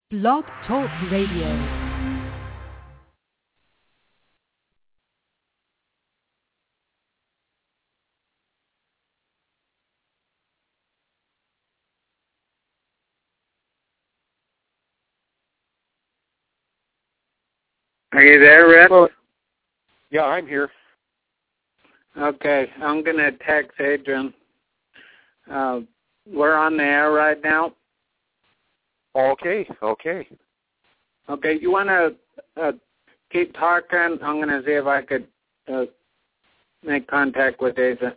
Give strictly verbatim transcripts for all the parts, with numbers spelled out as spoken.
Blog Talk Radio. Are you there, Rick? Well, yeah, I'm here. Okay, I'm going to text Adrian. Uh, we're on the air right now. Okay, okay. Okay, you want to uh, keep talking? I'm going to see if I could uh, make contact with Adrian.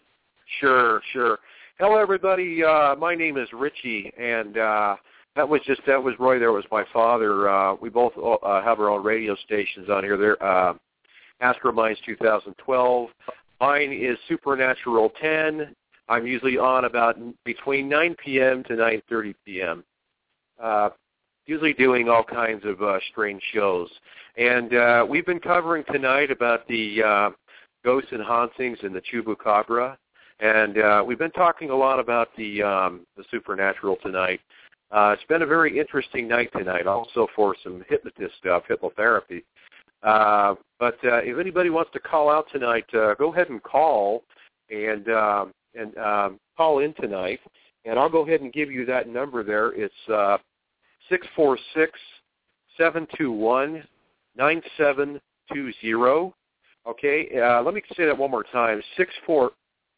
Sure, sure. Hello, everybody. Uh, my name is Richie, and uh, that was just, that was Roy. There was my father. Uh, we both uh, have our own radio stations on here. There, uh, Astrominds two thousand twelve. Mine is Supernatural ten. I'm usually on about between nine p.m. to nine thirty p.m., uh, usually doing all kinds of uh, strange shows. And uh, we've been covering tonight about the uh, ghosts and hauntings in the Chupacabra. And uh, we've been talking a lot about the, um, the supernatural tonight. Uh, it's been a very interesting night tonight, also for some hypnotist stuff, hypnotherapy. Uh, but uh, if anybody wants to call out tonight, uh, go ahead and call and uh, and um, call in tonight. And I'll go ahead and give you that number there. It's uh, six four six, seven two one, nine seven two zero. Okay, uh, let me say that one more time. six four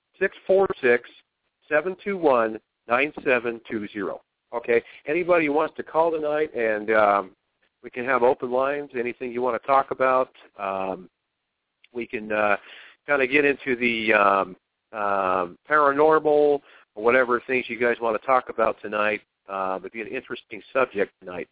six, seven two one, nine seven two zero. Okay, anybody who wants to call tonight, and um, we can have open lines, anything you want to talk about. Um, we can uh, kind of get into the um, um, paranormal or whatever things you guys want to talk about tonight. Uh, it'd be an interesting subject tonight.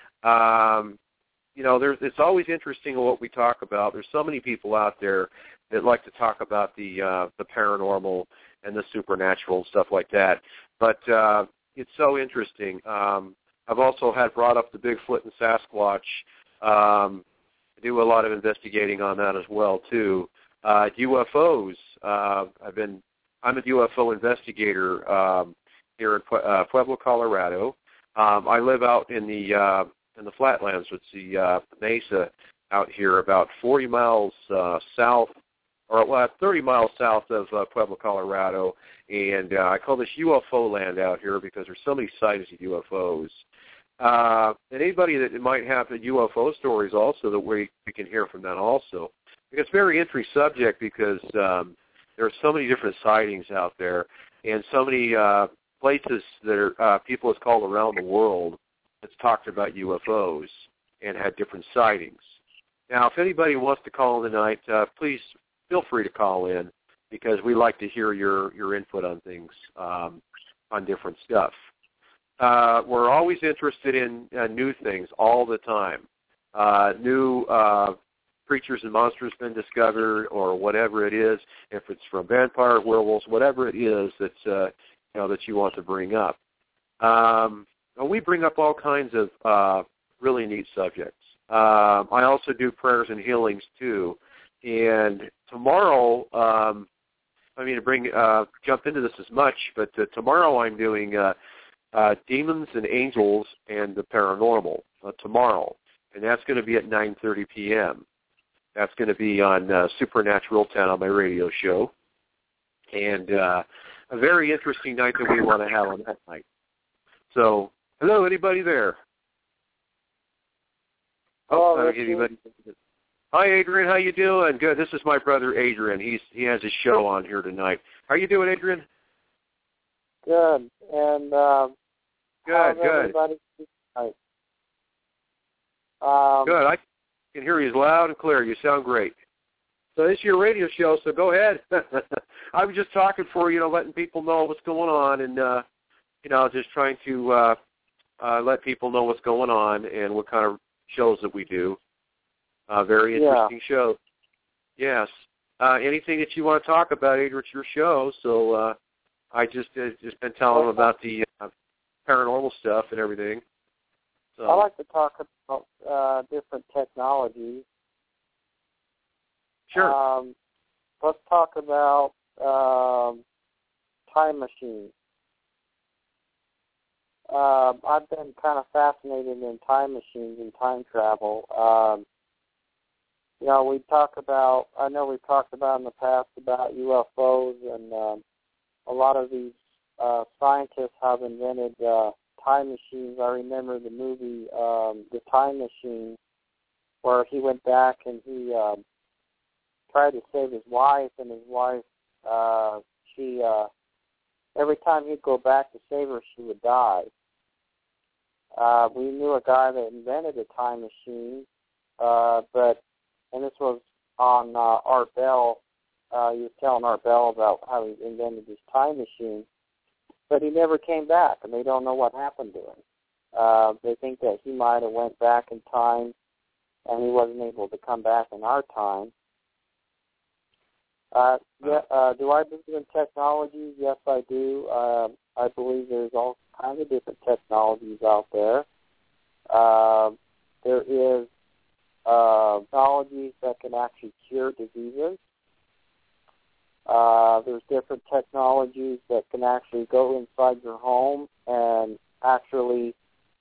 Um, you know, there's, it's always interesting what we talk about. There's so many people out there that like to talk about the uh, the paranormal and the supernatural and stuff like that. But uh, it's so interesting. Um, I've also had brought up the Bigfoot and Sasquatch. Um, I do a lot of investigating on that as well too. Uh, U F Os. Uh, I've been. I'm a U F O investigator um, here in uh, Pueblo, Colorado. Um, I live out in the uh, in the flatlands. It's the uh, mesa out here, about forty miles uh, south, or well, thirty miles south of uh, Pueblo, Colorado. And uh, I call this U F O land out here because there's so many sightings of U F Os. Uh, and anybody that might have the U F O stories also, that we, we can hear from that also. It's a very interesting subject because um, there are so many different sightings out there and so many uh, places that are, uh, people have called around the world that's talked about U F Os and had different sightings. Now, if anybody wants to call in tonight, uh, please feel free to call in because we like to hear your, your input on things, um, on different stuff. Uh, we're always interested in uh, new things all the time. Uh, new uh, creatures and monsters been discovered, or whatever it is. If it's from vampire, werewolves, whatever it is that uh, you know that you want to bring up. Um, and we bring up all kinds of uh, really neat subjects. Um, I also do prayers and healings too. And tomorrow, um, I mean to bring uh, jump into this as much, but uh, tomorrow I'm doing. Uh, Uh, demons and angels and the paranormal uh, tomorrow, and that's going to be at nine thirty p.m. That's going to be on uh, Supernatural ten on my radio show, and uh, a very interesting night that we want to have on that night. So, hello, anybody there? Oh, oh anybody. Hi, Adrian. How you doing? Good. This is my brother Adrian. He's he has a show on here tonight. How you doing, Adrian? Good. And um, good, good. Um, good. I can hear you loud and clear. You sound great. So this is your radio show, so go ahead. I was just talking for you know, letting people know what's going on, and uh, you know, just trying to uh, uh, let people know what's going on and what kind of shows that we do. Uh, very interesting yeah. show. Yes. Uh, anything that you want to talk about, Adrian, it's your show. So. Uh, I just uh, just been telling them about the uh, paranormal stuff and everything. So. I like to talk about uh, different technologies. Sure. Um, let's talk about um, time machines. uh, I've been kind of fascinated in time machines and time travel. Um, you know, we talk about, I know we've talked about in the past about U F Os, and um, a lot of these uh, scientists have invented uh, time machines. I remember the movie um, The Time Machine, where he went back and he um, tried to save his wife, and his wife, uh, she, uh, every time he'd go back to save her, she would die. Uh, we knew a guy that invented a time machine, uh, but, and this was on uh, Art Bell. Uh, he was telling Art Bell about how he invented this time machine, but he never came back, and they don't know what happened to him. Uh, they think that he might have went back in time, and he wasn't able to come back in our time. Uh, yeah, uh, do I believe in technology? Yes, I do. Uh, I believe there's all kinds of different technologies out there. Uh, there is uh, technologies that can actually cure diseases. Uh, there's different technologies that can actually go inside your home and actually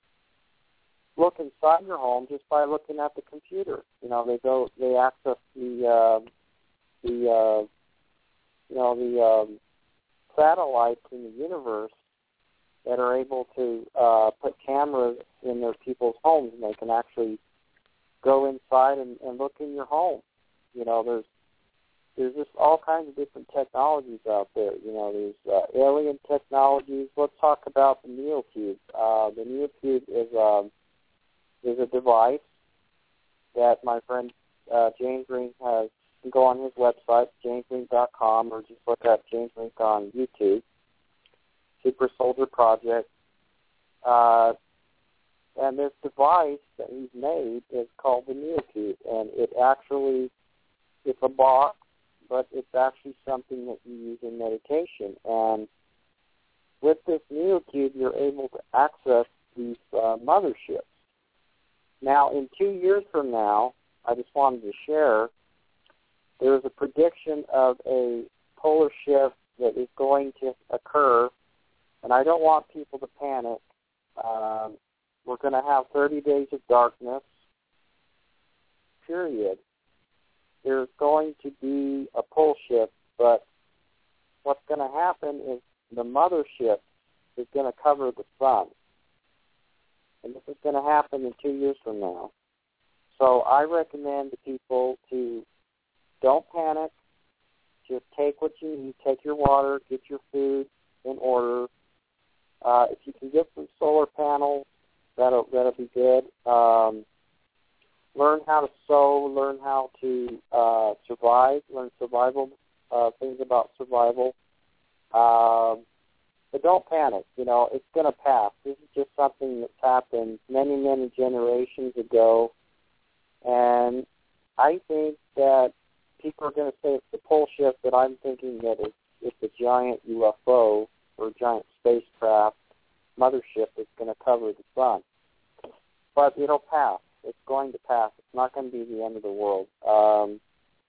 look inside your home just by looking at the computer. You know, they go, they access the uh, the uh, you know the um, satellites in the universe that are able to uh, put cameras in their people's homes, and they can actually go inside and, and look in your home. You know, there's there's just all kinds of different technologies out there. You know, there's uh, alien technologies. Let's talk about the NeoCube. Uh, the NeoCube is um, is a device that my friend uh, James Rink has. You can go on his website, james rink dot com, or just look up James Rink on YouTube. Super Soldier Project. Uh, and this device that he's made is called the NeoCube, and it actually, it's a box, but it's actually something that you use in meditation. And with this NeoCube, you're able to access these uh, motherships. Now, in two years from now, I just wanted to share, there is a prediction of a polar shift that is going to occur, and I don't want people to panic. Um, we're going to have thirty days of darkness, period. There's going to be a pole shift, but what's going to happen is the mothership is going to cover the sun. And this is going to happen in two years from now. So I recommend to people to don't panic. Just take what you need. Take your water. Get your food in order. Uh, if you can get some solar panels, that'll that'll be good. Um, learn how to sew. Learn how to uh, survive. Learn survival uh, things about survival. Um, but don't panic. You know, it's going to pass. This is just something that's happened many, many generations ago, and I think that people are going to say it's the pole shift, but I'm thinking that it's, it's a giant U F O or a giant spacecraft mothership that's going to cover the sun. But it'll pass. It's going to pass. It's not going to be the end of the world. Um,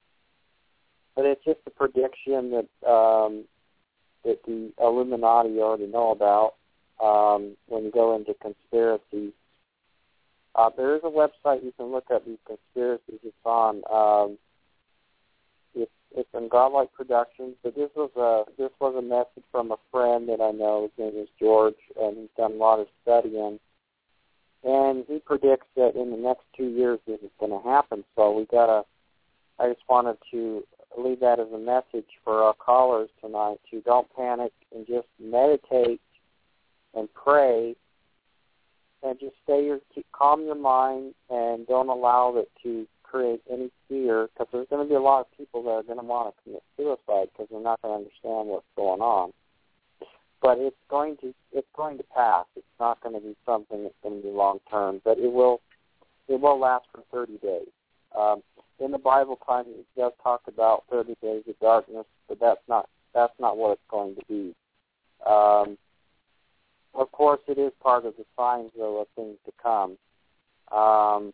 but it's just a prediction that um, that the Illuminati already know about um, when you go into conspiracies. Uh, there is a website you can look at these conspiracies. It's on um, it's it's in Godlike Productions. But this was a this was a message from a friend that I know. His name is George, and he's done a lot of studying. And he predicts that in the next two years this is going to happen. So we gotta. I just wanted to leave that as a message for our callers tonight. To don't panic and just meditate and pray. And just stay your, keep, calm your mind, and don't allow it to create any fear, because there's going to be a lot of people that are going to want to commit suicide because they're not going to understand what's going on. But it's going to it's going to pass. It's not going to be something that's going to be long term, but it will it will last for thirty days. Um, in the Bible time, it does talk about thirty days of darkness, but that's not that's not what it's going to be. Um, Of course, it is part of the signs, though, of things to come. Um,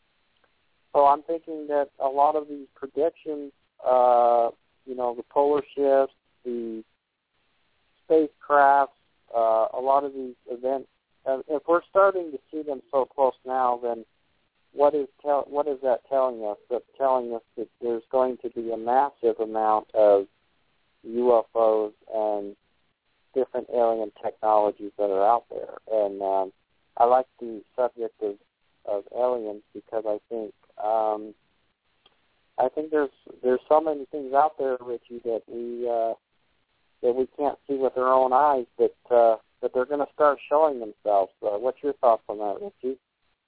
so I'm thinking that a lot of these predictions, uh, you know, the polar shifts, the spacecrafts, uh, a lot of these events uh, if we're starting to see them so close now, then what is tell, what is that telling us? That's telling us that there's going to be a massive amount of U F Os and different alien technologies that are out there. And um, I like the subject of, of aliens because I think um, I think there's there's so many things out there, Richie, that we uh, that we can't see with our own eyes, that uh, that they're going to start showing themselves. Uh, what's your thoughts on that, Richie?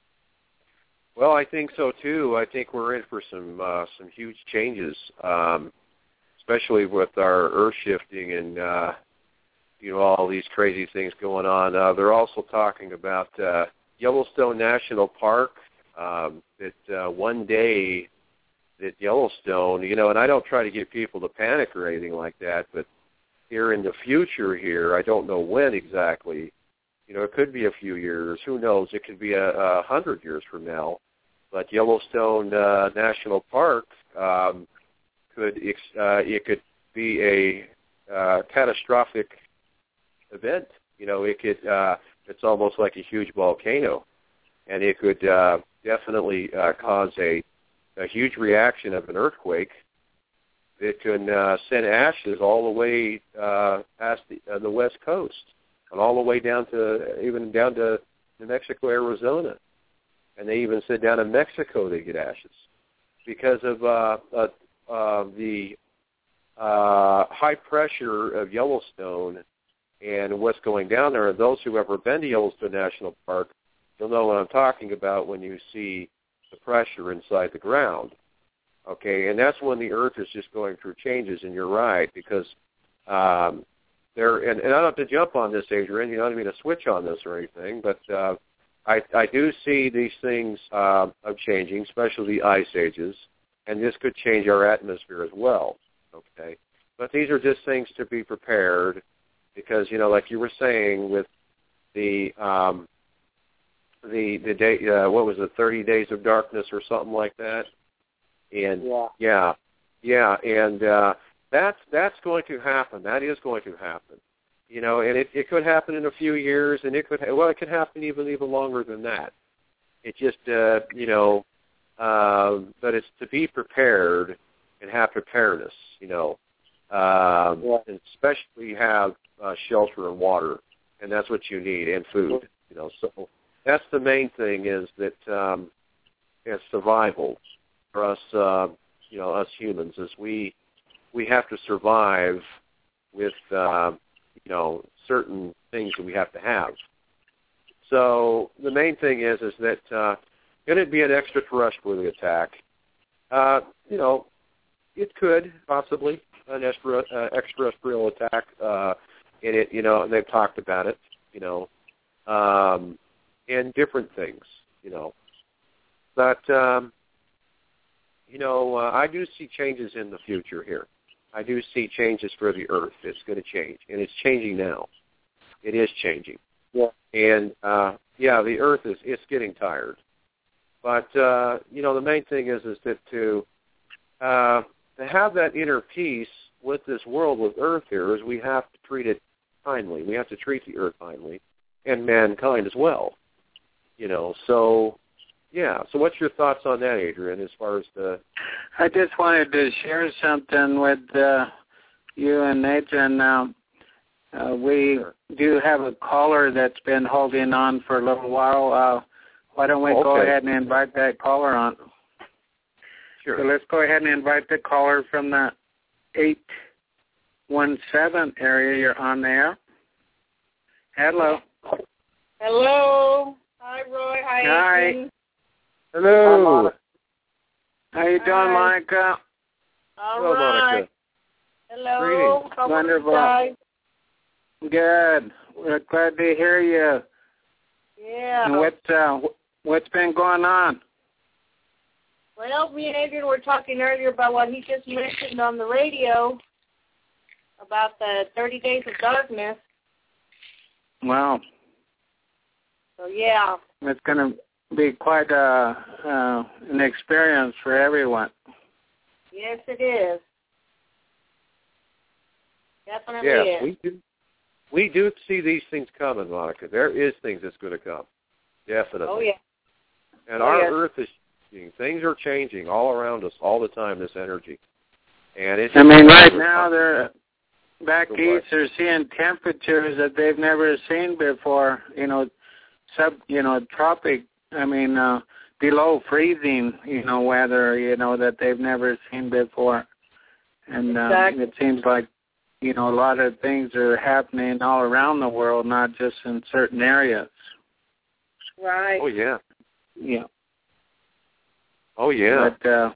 Well, I think so too. I think we're in for some uh, some huge changes, um, especially with our Earth shifting and uh, you know all these crazy things going on. Uh, they're also talking about uh, Yellowstone National Park. Um, that uh, one day that Yellowstone, you know, and I don't try to get people to panic or anything like that, but here in the future here, I don't know when exactly. You know, it could be a few years. Who knows? It could be a, a hundred years from now. But Yellowstone uh, National Park um, could uh, it could be a uh, catastrophic event. You know, it could. Uh, it's almost like a huge volcano, and it could uh, definitely uh, cause a, a huge reaction of an earthquake. It can uh, send ashes all the way uh, past the, uh, the west coast, and all the way down to even down to New Mexico, Arizona. And they even said down in Mexico they get ashes because of uh, uh, uh, the uh, high pressure of Yellowstone and what's going down there. And those who have ever been to Yellowstone National Park, you'll know what I'm talking about when you see the pressure inside the ground. Okay, and that's when the Earth is just going through changes, and you're right, because um, there. And, and I don't have to jump on this, Adrian. You don't need to switch on this or anything, but uh, I, I do see these things uh, of changing, especially the ice ages, and this could change our atmosphere as well. Okay, but these are just things to be prepared, because you know, like you were saying, with the um, the the day, uh, what was it, thirty days of darkness or something like that. And yeah, yeah, yeah, and uh, that's that's going to happen. That is going to happen, you know. And it, it could happen in a few years, and it could ha- well, it could happen even even longer than that. It just uh, you know, uh, but it's to be prepared and have preparedness, you know, um, yeah. and especially have uh, shelter and water, and that's what you need, and food, you know. So that's the main thing, is that um, it's survival. For us, uh, you know, us humans, is we we have to survive with, uh, you know, certain things that we have to have. So the main thing is is that uh, could it be an extraterrestrial attack? Uh, you know, it could possibly an extra, uh, extraterrestrial attack. Uh, and it, you know, and they've talked about it, you know, um, and different things, you know, but. Um, You know, uh, I do see changes in the future here. I do see changes for the Earth. It's going to change, and it's changing now. It is changing. Yeah. And, uh, yeah, the Earth is it's getting tired. But, uh, you know, the main thing is is that to, uh, to have that inner peace with this world, with Earth here, is we have to treat it kindly. We have to treat the Earth kindly, and mankind as well. You know, so... Yeah. So what's your thoughts on that, Adrian, as far as the... I just wanted to share something with uh, you and Nathan. Now, uh, we sure. do have a caller that's been holding on for a little while. Uh, why don't we okay. go ahead and invite that caller on? Sure. So let's go ahead and invite the caller from the eight one seven area. You're on there. Hello. Hello. Hi, Roy. Hi, Hi. Adrian. Hello. How you doing, Hi. Monica? All Hello, right. Monica. Hello. Greetings. How are Wonderful. you guys? Good. We're glad to hear you. Yeah. And what, uh, what's been going on? Well, me and Adrian were talking earlier about what he just mentioned on the radio about the thirty days of darkness. Wow. So, yeah. It's going to be quite a, uh, an experience for everyone. Yes, it is. Definitely Yes, is. we do. we do see these things coming, Monica. There is things that's going to come, definitely. Oh, yeah. And oh, our yes. Earth is changing. Things are changing all around us all the time, this energy. And it's I mean, right now, they're back So east, they're seeing temperatures that they've never seen before, you know, sub, you know, tropic, I mean, uh, below freezing, you know, weather, you know, that they've never seen before. And exactly. uh, it seems like, you know, a lot of things are happening all around the world, not just in certain areas. Right. Oh, yeah. Yeah. Oh, yeah. But uh,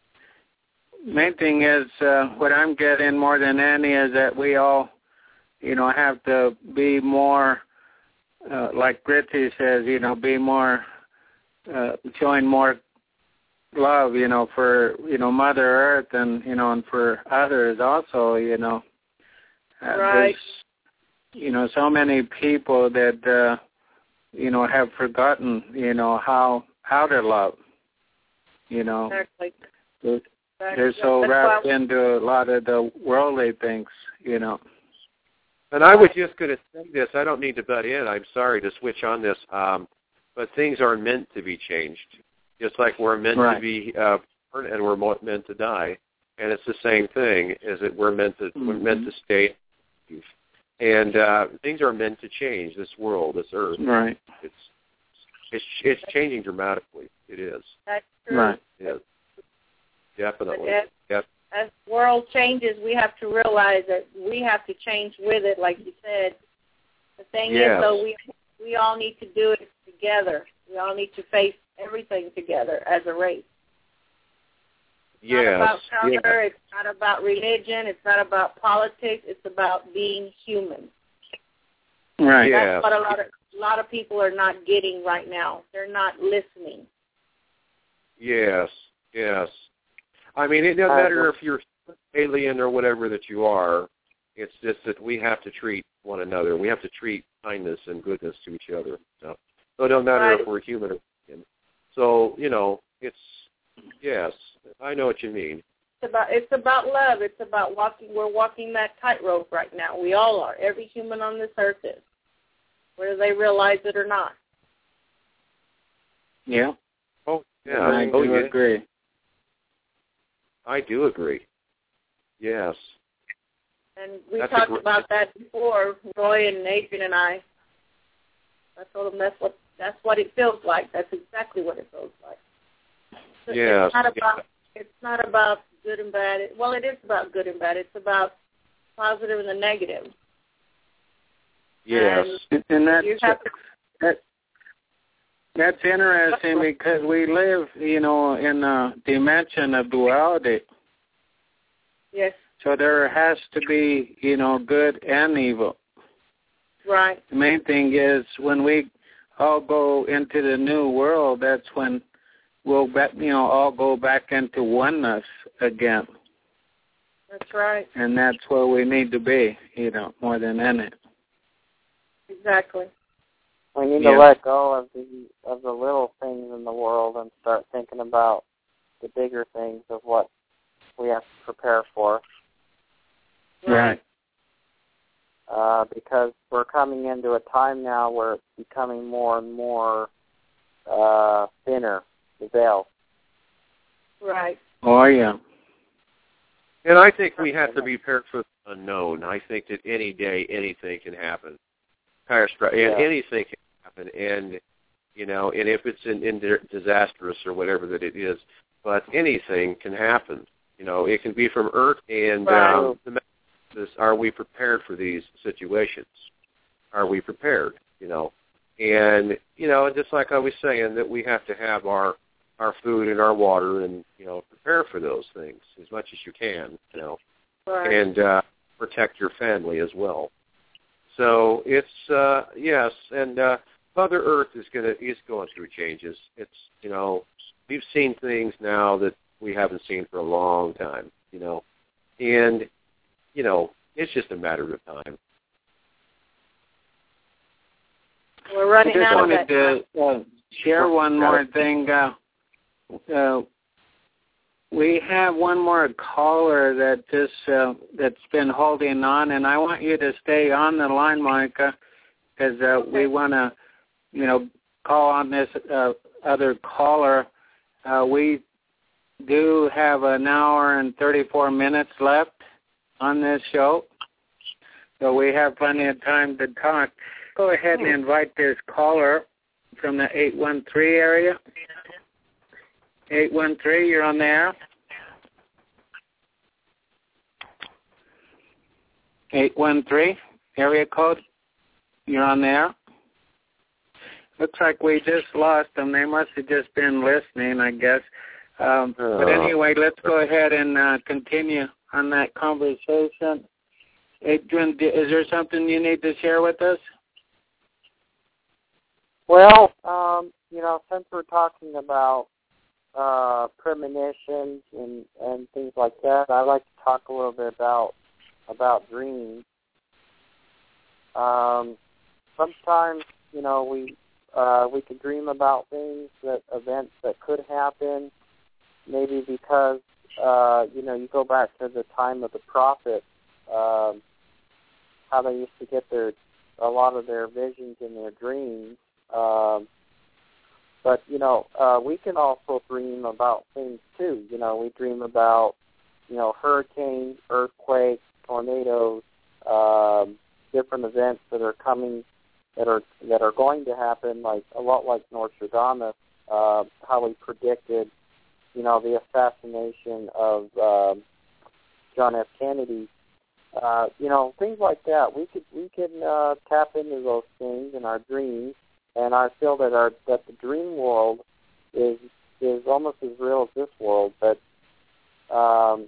main thing is, uh, what I'm getting more than any is that we all, you know, have to be more, uh, like Gritty says, you know, be more, uh, showing more love, you know, for, you know, Mother Earth and, you know, and for others also, you know. Uh, right. You know, so many people that, uh, you know, have forgotten, you know, how how to love, you know. Exactly. They're, they're so That's wrapped why... into a lot of the worldly things, you know. And I was just going to say this. I don't need to butt in. I'm sorry to switch on this. Um, but things are meant to be changed, just like we're meant right. to be uh, born and we're meant to die. And it's the same thing, is that we're meant to mm-hmm. we're meant to stay. And uh, things are meant to change. This world, this Earth, right? It's it's it's changing dramatically. It is. That's true. Right. It is. Definitely. As, yep. as the world changes, we have to realize that we have to change with it, like you said. The thing yes. is, though, we we all need to do it together. We all need to face everything together as a race. It's yes. not about color. Yes. It's not about religion. It's not about politics. It's about being human. Right. That's what a lot of a lot of people are not getting right now. They're not listening. Yes. Yes. I mean, it doesn't matter if you're alien or whatever that you are. It's just that we have to treat one another. We have to treat kindness and goodness to each other. So, so it doesn't matter right. if we're human or human. So, you know, it's, yes, I know what you mean. It's about, it's about love. It's about walking. We're walking that tightrope right now. We all are. Every human on this earth is, whether they realize it or not. Yeah. Oh, yeah. I oh, do yeah. agree. I do agree. Yes. And we that's talked gr- about that before, Roy and Adrian and I. I told them that's what that's what it feels like. That's exactly what it feels like. So yes. It's not about yeah. it's not about good and bad. It, well, it is about good and bad. It's about positive and the negative. Yes. And, and that's you have to, that, that's interesting because we live, you know, in a dimension of duality. Yes. So there has to be, you know, good and evil. Right. The main thing is when we all go into the new world, that's when we'll, back, you know, all go back into oneness again. That's right. And that's where we need to be, you know, more than any. Exactly. We need yeah. to let go of the of the little things in the world and start thinking about the bigger things of what we have to prepare for. Right. Uh, because we're coming into a time now where it's becoming more and more uh, thinner, the veil. Right. Oh, yeah. And I think we have to be prepared for the unknown. I think that any day anything can happen. And yeah. anything can happen. And, you know, and if it's in, in disastrous or whatever that it is, but anything can happen. You know, it can be from Earth, and right. um, the message is, are we prepared for these situations? Are we prepared, you know? And, you know, just like I was saying, that we have to have our, our food and our water and, you know, prepare for those things as much as you can, you know, right. and uh, protect your family as well. So it's, uh, yes, and uh, Mother Earth is going to is going through changes. It's, you know, we've seen things now that we haven't seen for a long time, you know, and, you know, it's just a matter of time. We're running I just out of wanted it. to uh, share one more thing. Uh, uh, we have one more caller that just uh, that's been holding on, and I want you to stay on the line, Monica, because uh, okay. we want to, you know, call on this uh, other caller. Uh, we do have an hour and thirty-four minutes left on this show, so we have plenty of time to talk. Go ahead and invite this caller from the eight one three area. eight one three, you're on the air. eight one three, area code, you're on the air. Looks like we just lost them. They must have just been listening, I guess. Um, uh, but anyway, let's go ahead and uh, continue on that conversation. Adrian, is there something you need to share with us? Well, um, you know, since we're talking about uh, premonitions and, and things like that, I'd like to talk a little bit about about dreams. Um, sometimes, you know, we uh, we can dream about things, that events that could happen, maybe because, uh, you know, you go back to the time of the prophets, um, how they used to get their a lot of their visions in their dreams. Um, but, you know, uh, we can also dream about things, too. You know, we dream about, you know, hurricanes, earthquakes, tornadoes, um, different events that are coming, that are that are going to happen, like a lot like Nostradamus, uh, how he predicted, you know, the assassination of um, John F. Kennedy. Uh, you know, things like that. We could we can uh, tap into those things in our dreams, and I feel that our that the dream world is is almost as real as this world. But um,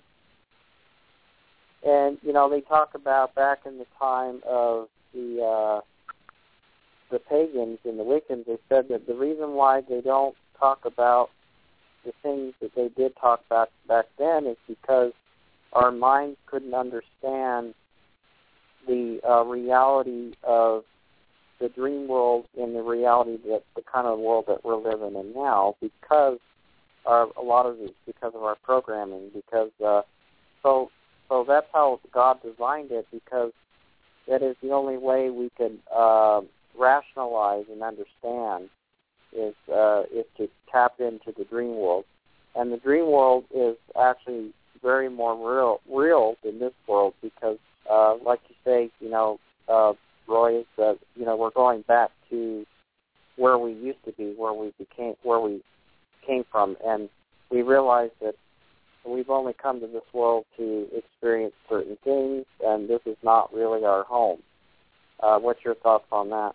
and you know, they talk about back in the time of the uh, the pagans and the Wiccans. They said that the reason why they don't talk about the things that they did talk about back then is because our minds couldn't understand the uh, reality of the dream world and the reality that the kind of world that we're living in now, because our, a lot of it's because of our programming. Because uh, so so that's how God designed it, because that is the only way we can uh, rationalize and understand is uh, is to tap into the dream world, and the dream world is actually very more real real than this world, because, uh, like you say, you know, uh, Roy, is that you know we're going back to where we used to be, where we became, where we came from, and we realize that we've only come to this world to experience certain things, and this is not really our home. Uh, what's your thoughts on that?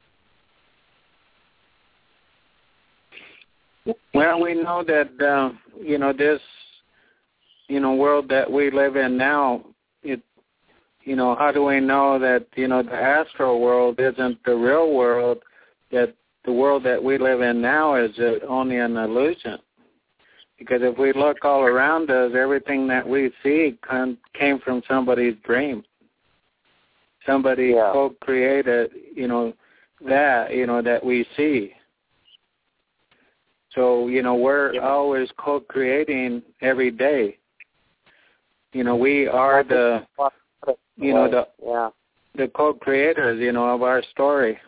Well, we know that uh, you know this. you know, world that we live in now, it, you know, how do we know that, you know, the astral world isn't the real world, that the world that we live in now is only an illusion? Because if we look all around us, everything that we see came from somebody's dream. Somebody yeah. co-created, you know, that, you know, that we see. So, you know, we're yeah. always co-creating every day. You know, we are the, you know, the yeah. the co-creators, you know, of our story.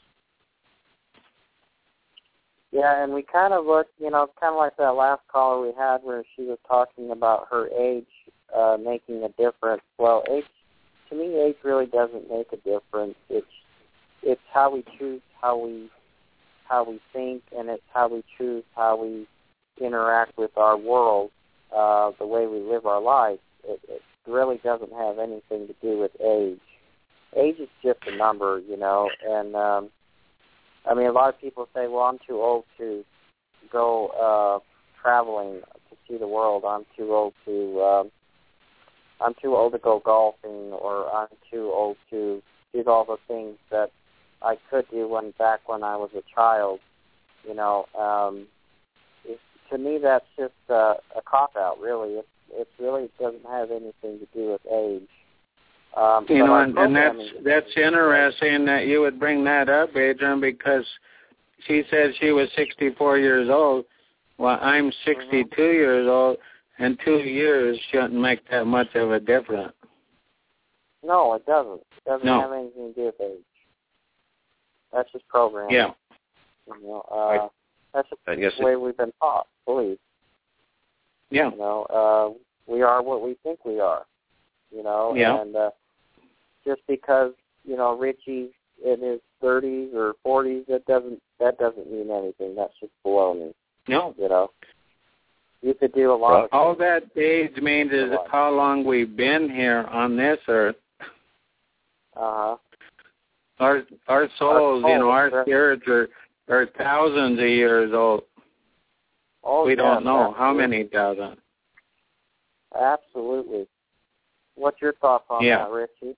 Yeah, and we kind of look, you know, kind of like that last caller we had where she was talking about her age uh, making a difference. Well, age, to me, age really doesn't make a difference. It's it's how we choose how we how we think, and it's how we choose how we interact with our world, uh, the way we live our lives. It, it really doesn't have anything to do with age. Age is just a number, you know, and um, I mean, a lot of people say, well, I'm too old to go uh, traveling to see the world. I'm too old to, um, I'm too old to go golfing, or I'm too old to do all the things that I could do when back when I was a child. You know, um, it, to me, that's just uh, a cop-out, really. It, it really doesn't have anything to do with age. Um, you know, and, and that's that's interesting that you would bring that up, Adrian, because she said she was sixty-four years old. Well, I'm sixty-two mm-hmm. years old, and two years shouldn't make that much of a difference. No, it doesn't. It doesn't no. have anything to do with age. That's just programming. Yeah. You know, uh, that's just I the guess way it, we've been taught, believe. Yeah. You know, uh, we are what we think we are. You know, yeah. and uh, just because, you know, Richie's in his thirties or forties, that doesn't that doesn't mean anything. That's just baloney. No. You know, you could do a lot well, of all that age means is how long we've been here on this earth. Uh-huh. Our our souls, our you know, our souls, spirits are, are thousands of years old. Oh, we yes, don't know absolutely. how many thousand. Absolutely. What's your thoughts on yeah. that, Richie?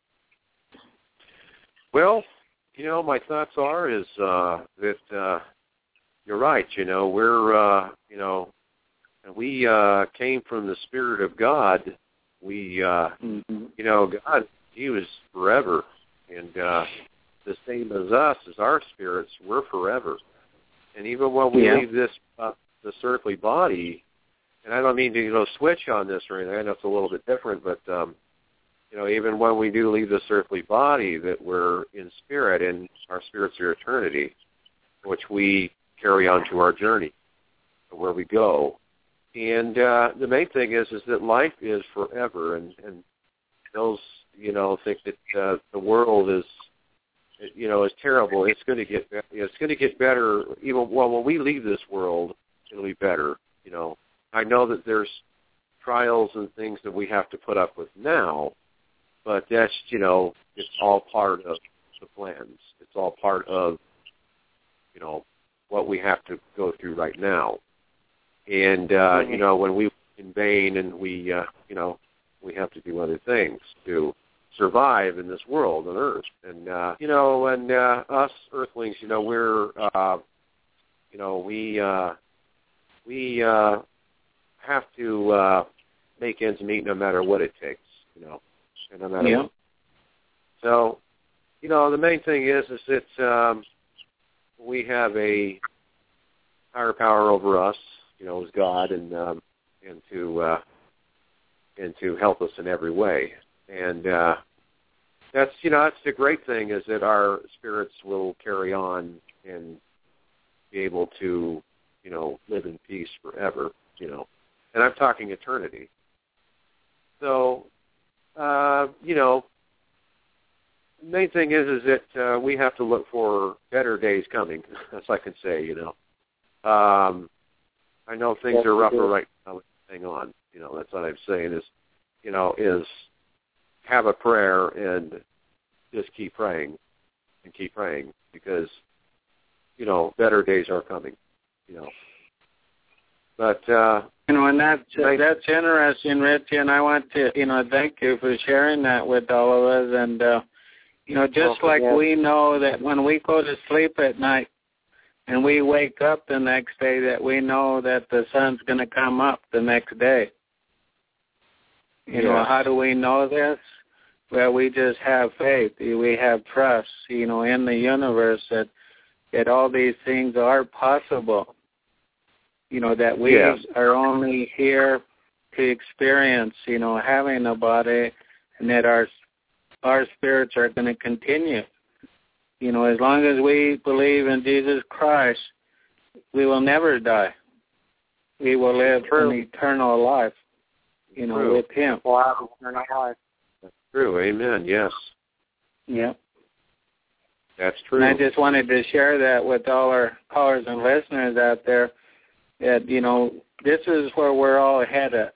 Well, you know, my thoughts are is uh, that uh, you're right. You know, we're, uh, you know, we uh, came from the Spirit of God. We, uh, mm-hmm. you know, God, He was forever. And uh, the same as us, as our spirits, we're forever. And even when we yeah. leave this, uh, this earthly body, and I don't mean to, you know, switch on this or anything. I know it's a little bit different, but, um, you know, even when we do leave this earthly body, that we're in spirit, and our spirits are eternity, which we carry on to our journey, where we go. And uh, the main thing is, is that life is forever, and, and those, you know, think that uh, the world is, you know, is terrible. It's going to get, it's going to get better. Even well, when we leave this world, it'll be better. You know, I know that there's trials and things that we have to put up with now, but that's, you know, it's all part of the plans. It's all part of, you know, what we have to go through right now. And uh, you know, when we in vain and we, uh, you know, we have to do other things to survive in this world on Earth. And, uh, you know, and uh, us Earthlings, you know, we're, uh, you know, we uh, we uh, have to uh, make ends meet no matter what it takes, you know, and no matter yeah. what. So, you know, the main thing is, is that um, we have a higher power over us, you know, as God, and um, and to uh, and to help us in every way. And uh, that's, you know, that's the great thing, is that our spirits will carry on and be able to, you know, live in peace forever, you know. And I'm talking eternity. So, uh, you know, the main thing is, is that uh, we have to look for better days coming, as I can say, you know. Um, I know things yes, are rougher right now. Hang on, you know, that's what I'm saying is, you know, is have a prayer and just keep praying and keep praying, because, you know, better days are coming, you know. But, uh, you know, and that's, they, that's interesting, Richie, and I want to, you know, thank you for sharing that with all of us. And, uh, you know, just well, like yeah. we know that when we go to sleep at night and we wake up the next day, that we know that the sun's going to come up the next day. You know, Yes. how do we know this? Well, we just have faith. We have trust, you know, in the universe that that all these things are possible. You know, that we yes. are only here to experience, you know, having a body, and that our our spirits are going to continue. You know, as long as we believe in Jesus Christ, we will never die. We will live True. an eternal life, you know, True. with Him. We'll have eternal life. That's true. Amen. Yes. Yeah. That's true. And I just wanted to share that with all our callers and listeners out there, that, you know, this is where we're all headed.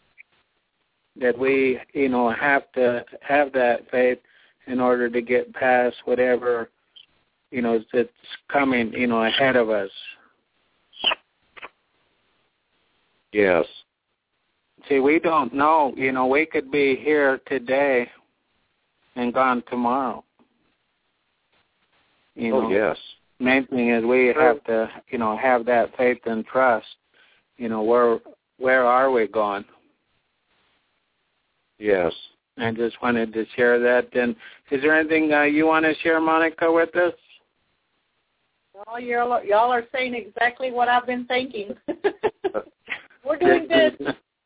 That we, you know, have to have that faith in order to get past whatever, you know, that's coming, you know, ahead of us. Yes. See, we don't know, you know, we could be here today and gone tomorrow. You know, oh, yes. Main thing is we have to, you know, have that faith and trust. You know, where where are we going? Yes. I just wanted to share that. And is there anything uh, you want to share, Monica, with us? No, you're, y'all are saying exactly what I've been thinking. We're doing good.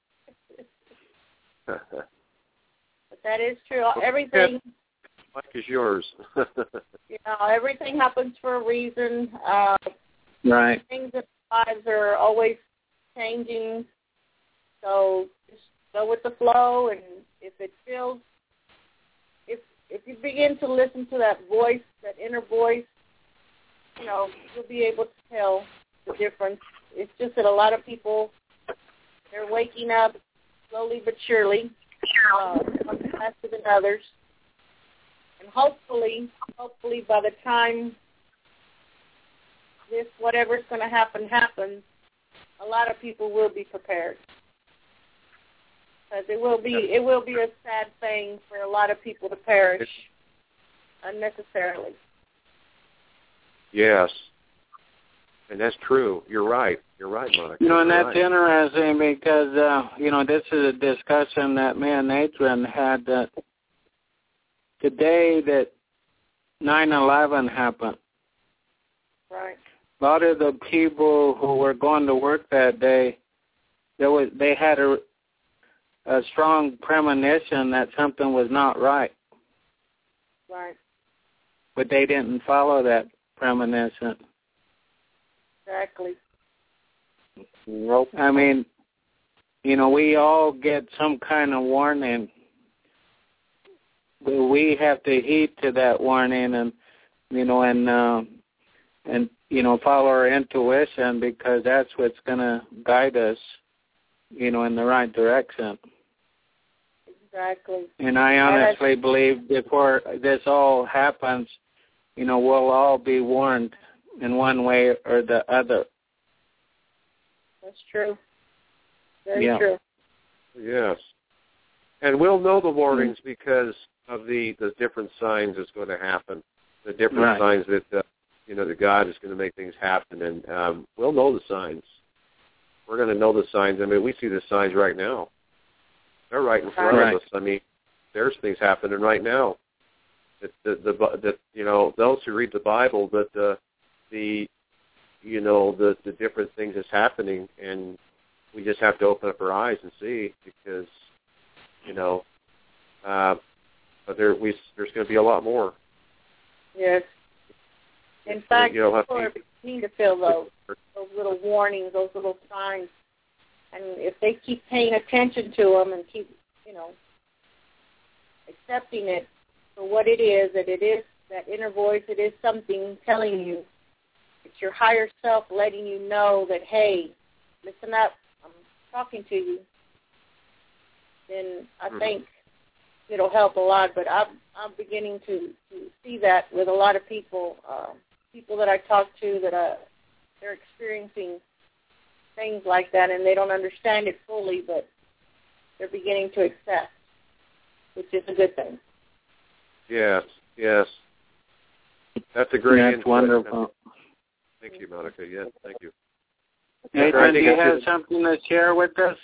But that is true. Everything. Mike is yours. You know, everything happens for a reason. Uh, right. Things in our lives are always changing. So just go with the flow, and if it feels, if if you begin to listen to that voice, that inner voice, you know, you'll be able to tell the difference. It's just that a lot of people, they're waking up slowly but surely, uh, some faster than others. And hopefully, hopefully by the time this, whatever's going to happen, happens, a lot of people will be prepared. Because it will be, it will be a sad thing for a lot of people to perish unnecessarily. Yes. And that's true. You're right. You're right, Monica. You know, and You're that's right. interesting because, uh, you know, this is a discussion that me and Nathan had that the day that nine eleven happened, right, a lot of the people who were going to work that day, there was they had a, a strong premonition that something was not right. Right. But they didn't follow that premonition. Exactly. Nope. I mean, you know, we all get some kind of warning. But we have to heed to that warning and, you know, and, uh, and you know, follow our intuition because that's what's going to guide us, you know, in the right direction. Exactly. And I honestly yeah, believe before this all happens, you know, we'll all be warned in one way or the other. That's true. Very yeah. true. Yes. And we'll know the warnings mm-hmm. because of the, the different signs that's going to happen, the different right. signs that, uh, you know, that God is going to make things happen. And um, we'll know the signs. We're going to know the signs. I mean, we see the signs right now. They're right in front right. of us. I mean, there's things happening right now. That, the, the, that you know, those who read the Bible, that the, the you know, the, the different things that's happening, and we just have to open up our eyes and see because, you know, uh, but there we there's going to be a lot more. Yes. In it's, fact, you know, people are beginning to feel those those little warnings, those little signs, and if they keep paying attention to them and keep, you know, accepting it for what it is, that it is that inner voice, it is something telling you. It's your higher self letting you know that, hey, listen up, I'm talking to you. Then I mm-hmm. think it'll help a lot. But I'm, I'm beginning to, to see that with a lot of people, uh, people that I talk to that uh, they're experiencing things like that, and they don't understand it fully, but they're beginning to accept, which is a good thing. Yes, yes. That's a great That's insight. wonderful. Thank you, Monica. Yes, thank you. Nathan, do you have something to share with us?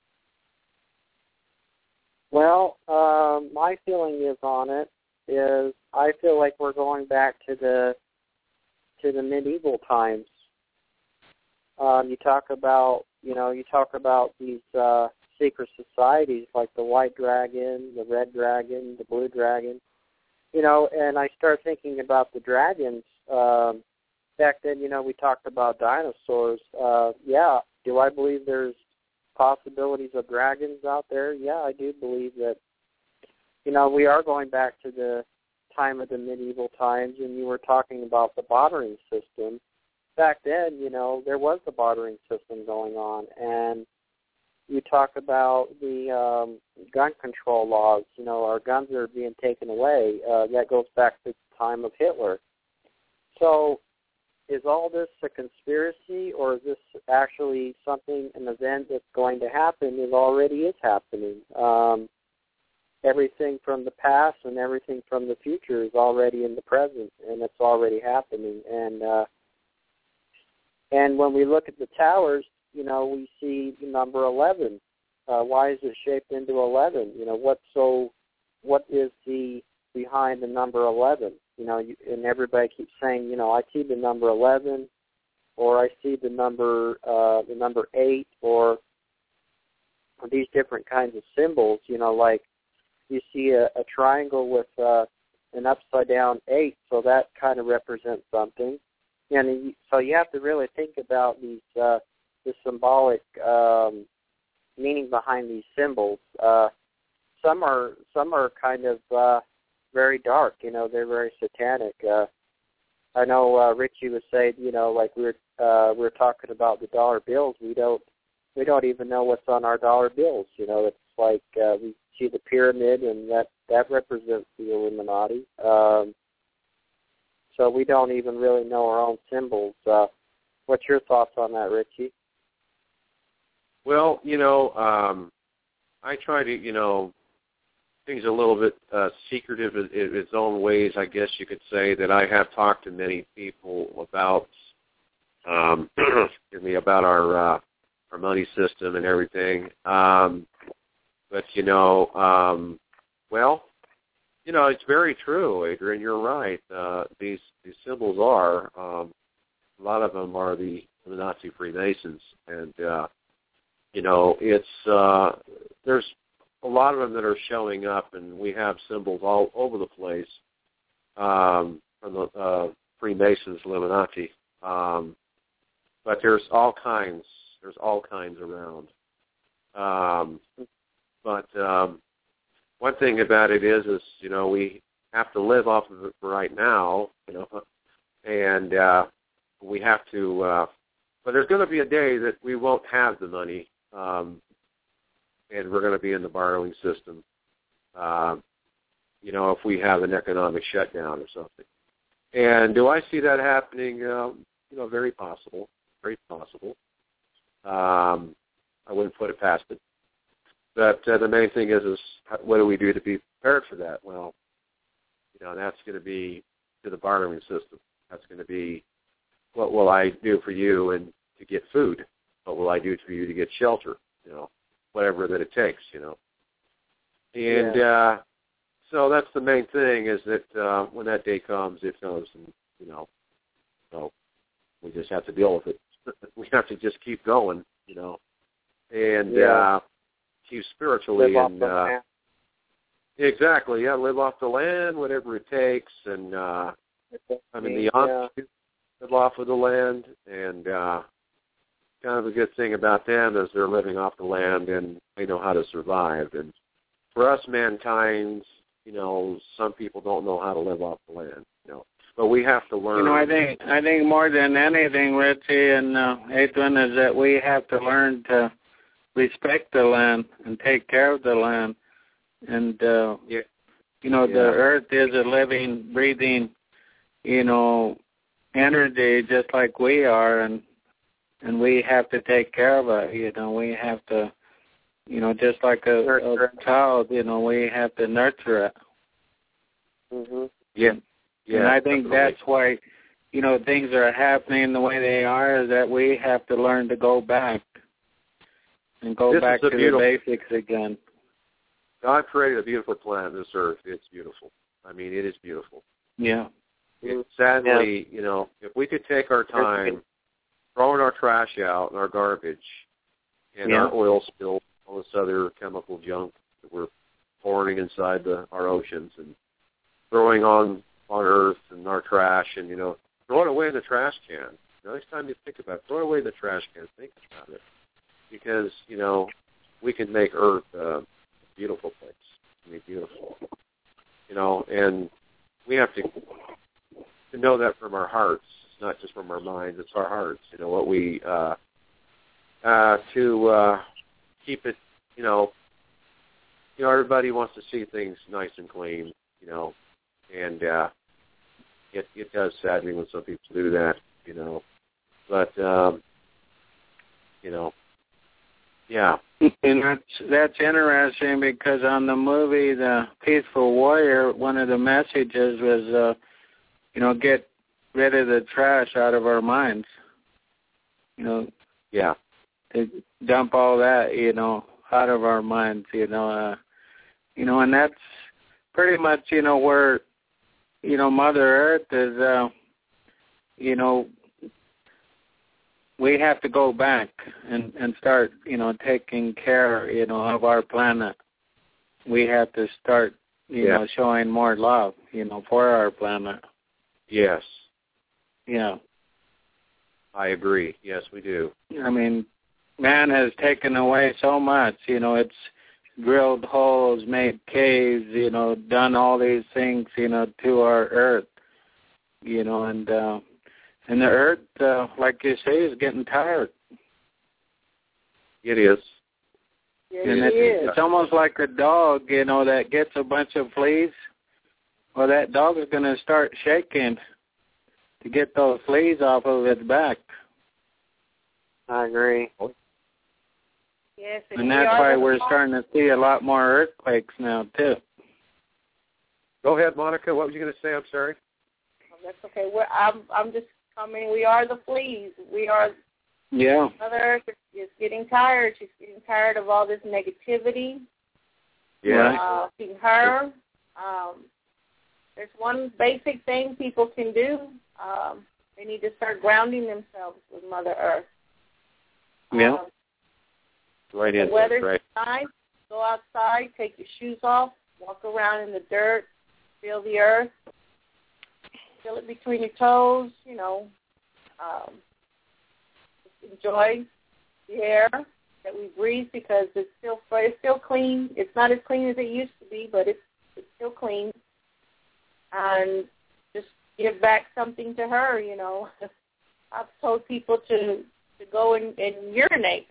Well, um, my feeling is on it is I feel like we're going back to the to the medieval times. Um, you talk about, you know, you talk about these uh, secret societies like the White Dragon, the Red Dragon, the Blue Dragon, you know, and I start thinking about the dragons. Um, back then, you know, we talked about dinosaurs. Uh, yeah, do I believe there's possibilities of dragons out there? Yeah, I do believe that, you know, we are going back to the time of the medieval times, and you were talking about the bartering system. Back then, you know, there was the bartering system going on, and you talk about the um, gun control laws. You know, our guns are being taken away. Uh, that goes back to the time of Hitler. So is all this a conspiracy, or is this actually something, an event that's going to happen? It already is happening. Um, everything from the past and everything from the future is already in the present, and it's already happening. And uh, and when we look at the towers, you know, we see the number eleven. Uh, why is it shaped into eleven? You know, what so? What is the behind the number eleven? You know, you, and everybody keeps saying, you know, I see the number eleven, or I see the number uh, the number eight, or these different kinds of symbols. You know, like you see a, a triangle with uh, an upside down eight, so that kind of represents something. And so you have to really think about these uh, the symbolic um, meaning behind these symbols. Uh, some are some are kind of uh, very dark. You know, they're very satanic. Uh, I know uh, Richie was saying, you know, like we were uh, we were talking about the dollar bills. We don't we don't even know what's on our dollar bills. You know, it's like uh, we see the pyramid, and that that represents the Illuminati. Um, so we don't even really know our own symbols. Uh, what's your thoughts on that, Richie? Well, you know, um, I try to, you know, things a little bit uh, secretive in, in its own ways, I guess you could say, that I have talked to many people about, um, excuse me, about our uh, our money system and everything. Um, but, you know, um, well, you know, it's very true, Adrian. You're right. Uh, these these symbols are, um, a lot of them are the, the Nazi Freemasons. And, uh, you know, it's, uh, there's a lot of them that are showing up, and we have symbols all over the place um, from the uh, Freemasons, Illuminati. Um, but there's all kinds. There's all kinds around. Um, but um, one thing about it is, is you know, we have to live off of it right now, you know, and uh, we have to. Uh, but there's going to be a day that we won't have the money. Um, and we're going to be in the borrowing system, uh, you know, if we have an economic shutdown or something. And do I see that happening? Um, you know, very possible, very possible. Um, I wouldn't put it past it. But uh, the main thing is, is what do we do to be prepared for that? Well, you know, that's going to be to the borrowing system. That's going to be, what will I do for you and to get food? What will I do for you to get shelter? You know, whatever that it takes, you know. And yeah. uh, so that's the main thing, is that uh, when that day comes, it comes, and, you know, so we just have to deal with it. We have to just keep going, you know, and yeah. uh, keep spiritually. Live and off the uh, land. Exactly, yeah, live off the land, whatever it takes. And, uh, I mean, the Amish yeah. live off of the land, and uh, kind of a good thing about them is they're living off the land and they know how to survive. And for us, mankind, you know, some people don't know how to live off the land, you know. But we have to learn. You know, I think I think more than anything, Richie and uh, Adrian, is that we have to learn to respect the land and take care of the land. And uh, yeah. you know, yeah. the earth is a living, breathing, you know, energy just like we are, and and we have to take care of it. You know, we have to, you know, just like a, a child, you know, we have to nurture it. Mhm. Yeah. Yeah. And I think definitely. that's why, you know, things are happening the way they are, is that we have to learn to go back and go this back to beautiful, the basics again. God created a beautiful planet, this earth. It's beautiful. I mean, it is beautiful. Yeah. It, sadly, yeah. you know, if we could take our time throwing our trash out and our garbage and yeah. our oil spills, all this other chemical junk that we're pouring inside the, our oceans and throwing on, on Earth and our trash, and, you know, throw it away in the trash can. The next time you think about it, throw it away in the trash can. Think about it. Because, you know, we can make Earth uh, a beautiful place. I mean, beautiful. You know, and we have to, to know that from our hearts. It's not just from our minds. It's our hearts. You know, what we, uh, uh, to uh, keep it, you know, you know, everybody wants to see things nice and clean, you know, and uh, it it does sadden me when some people do that, you know. But um, you know, yeah. And that's that's interesting, because on the movie The Peaceful Warrior, one of the messages was, uh, you know, get rid of the trash out of our minds. You know. Yeah. To dump all that, you know, out of our minds, you know, uh, you know, and that's pretty much, you know, where, you know, Mother Earth is, uh, you know, we have to go back and, and start, you know, taking care, you know, of our planet. We have to start, you yeah. know, showing more love, you know, for our planet. Yes. Yeah. I agree. Yes, we do. I mean, man has taken away so much, you know, it's drilled holes, made caves, you know, done all these things, you know, to our earth, you know, and uh, and the earth, uh, like you say, is getting tired. It is. Yes, and it it's, is. it's almost like a dog, you know, that gets a bunch of fleas. Well, that dog is going to start shaking to get those fleas off of its back. I agree. Yes, And that's why we're starting to see a lot more earthquakes now, too. Go ahead, Monica. What were you going to say? I'm sorry. Oh, that's okay. We're, I'm, I'm just coming. We are the fleas. We are. Yeah. Mother Earth is getting tired. She's getting tired of all this negativity. Yeah. Uh, seeing her. Um, there's one basic thing people can do. Um, they need to start grounding themselves with Mother Earth. Yeah. Um, Right the in. weather's Right. nice. Go outside, take your shoes off, walk around in the dirt, feel the earth, feel it between your toes, you know. Um, just enjoy the air that we breathe because it's still it's still clean. It's not as clean as it used to be, but it's it's still clean. And just give back something to her, you know. I've told people to, to go and, and urinate.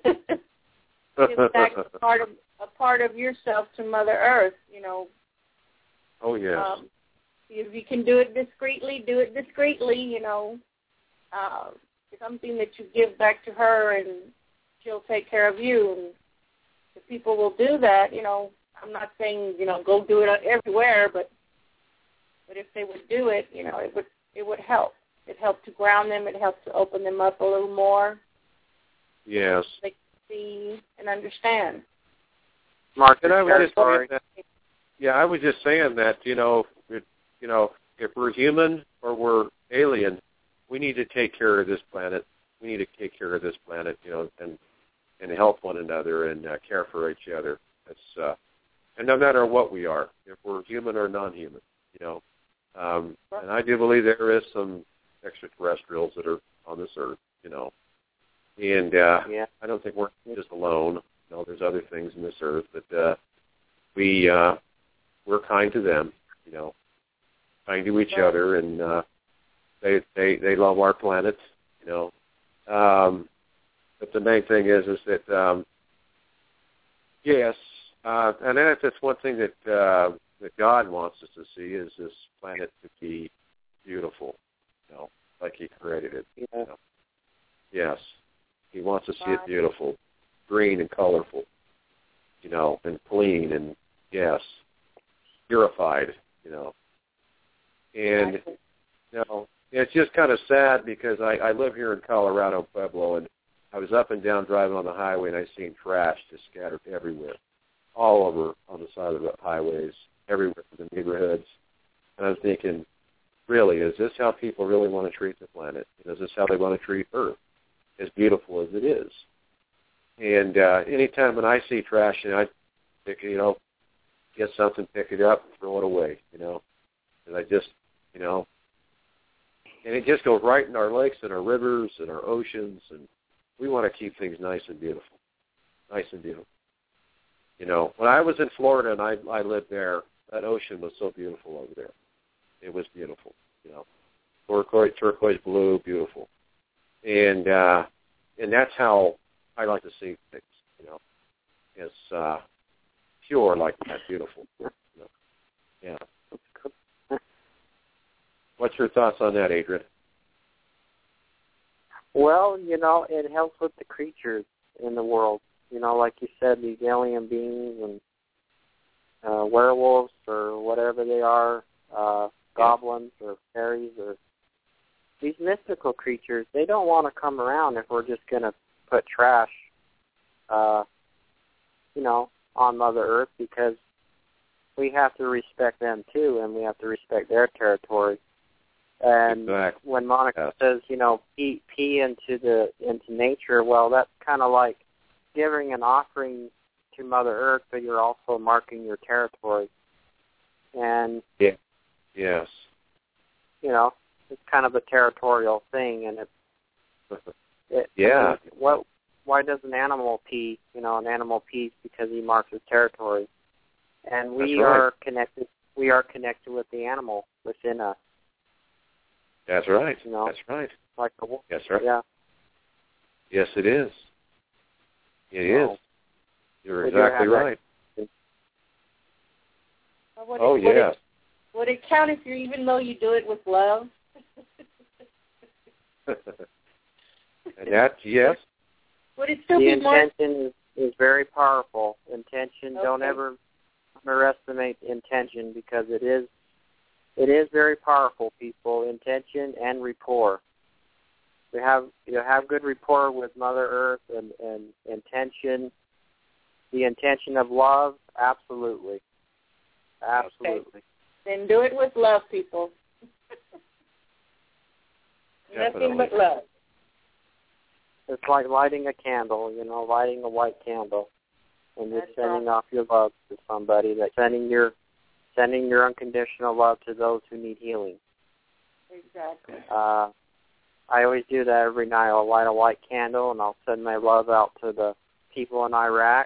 Give back a part of a part of yourself to Mother Earth, you know. Oh, yes. Um, if you can do it discreetly, do it discreetly, you know. Uh, something that you give back to her and she'll take care of you. And if people will do that, you know, I'm not saying, you know, go do it everywhere, but but if they would do it, you know, it would it would help. It helped to ground them. It helped to open them up a little more. Yes. They can see and understand. Mark, And I was just sorry. saying that, yeah, I was just saying that, you know, it, you know, if we're human or we're alien, we need to take care of this planet. We need to take care of this planet, you know, and and help one another and uh, care for each other. That's uh, and no matter what we are, if we're human or non-human, you know. Um, and I do believe there is some extraterrestrials that are on this earth, you know. And uh, yeah. I don't think we're just alone. You know, there's other things in this earth, but uh, we uh, we're kind to them, you know, kind to each other, and uh, they they they love our planet, you know. Um, but the main thing is is that um, yes, uh, and that's, that's one thing that uh, that God wants us to see is this planet to be beautiful, you know, like He created it. Yeah. You know? Yes, He wants to see it beautiful, green and colorful, you know, and clean and yes, purified, you know. And you know, it's just kind of sad because I, I live here in Colorado, Pueblo, and I was up and down driving on the highway, and I seen trash just scattered everywhere, all over on the side of the highways, everywhere in the neighborhoods. And I was thinking, really, is this how people really want to treat the planet? Is this how they want to treat Earth, as beautiful as it is? And uh, anytime when I see trash, and I pick, you know, get something, pick it up, throw it away, you know, and I just, you know, and it just goes right in our lakes and our rivers and our oceans, and we want to keep things nice and beautiful, nice and beautiful. You know, when I was in Florida and I, I lived there, that ocean was so beautiful over there. It was beautiful, you know, turquoise, turquoise blue, beautiful, and uh, and that's how I like to see things, you know, it's uh, pure like that, beautiful. You know? Yeah. What's your thoughts on that, Adrian? Well, you know, it helps with the creatures in the world. You know, like you said, these alien beings and uh, werewolves or whatever they are, uh, goblins or fairies or these mystical creatures, they don't want to come around if we're just going to put trash, uh, you know, on Mother Earth, because we have to respect them too, and we have to respect their territory And exactly. when Monica yes. says, you know, pee, pee into the into nature, well, that's kind of like giving an offering to Mother Earth, but you're also marking your territory. And yeah. yes, you know, it's kind of a territorial thing, and it's it, yeah. It, what? Why does an animal pee? You know, an animal pees because he marks his territory, and we right. are connected. We are connected with the animal within us. That's right. You know, That's right. Like a wolf. That's right. Yeah. Yes, it is. It so, is. You're would exactly you right. Well, would Oh, it, would yes. It, would it count if you, even though you do it with love? And that, yes. Would it still the be more? intention is, is very powerful. Intention. Okay. Don't ever underestimate intention, because it is it is very powerful. People, intention and rapport. You have you have good rapport with Mother Earth and, and intention. The intention of love, absolutely, absolutely. Okay. Then do it with love, people. Nothing but love. It's like lighting a candle, you know, lighting a white candle, and you're That's sending right. off your love to somebody. That sending your sending your unconditional love to those who need healing. Exactly. Uh, I always do that every night. I'll light a white candle, and I'll send my love out to the people in Iraq,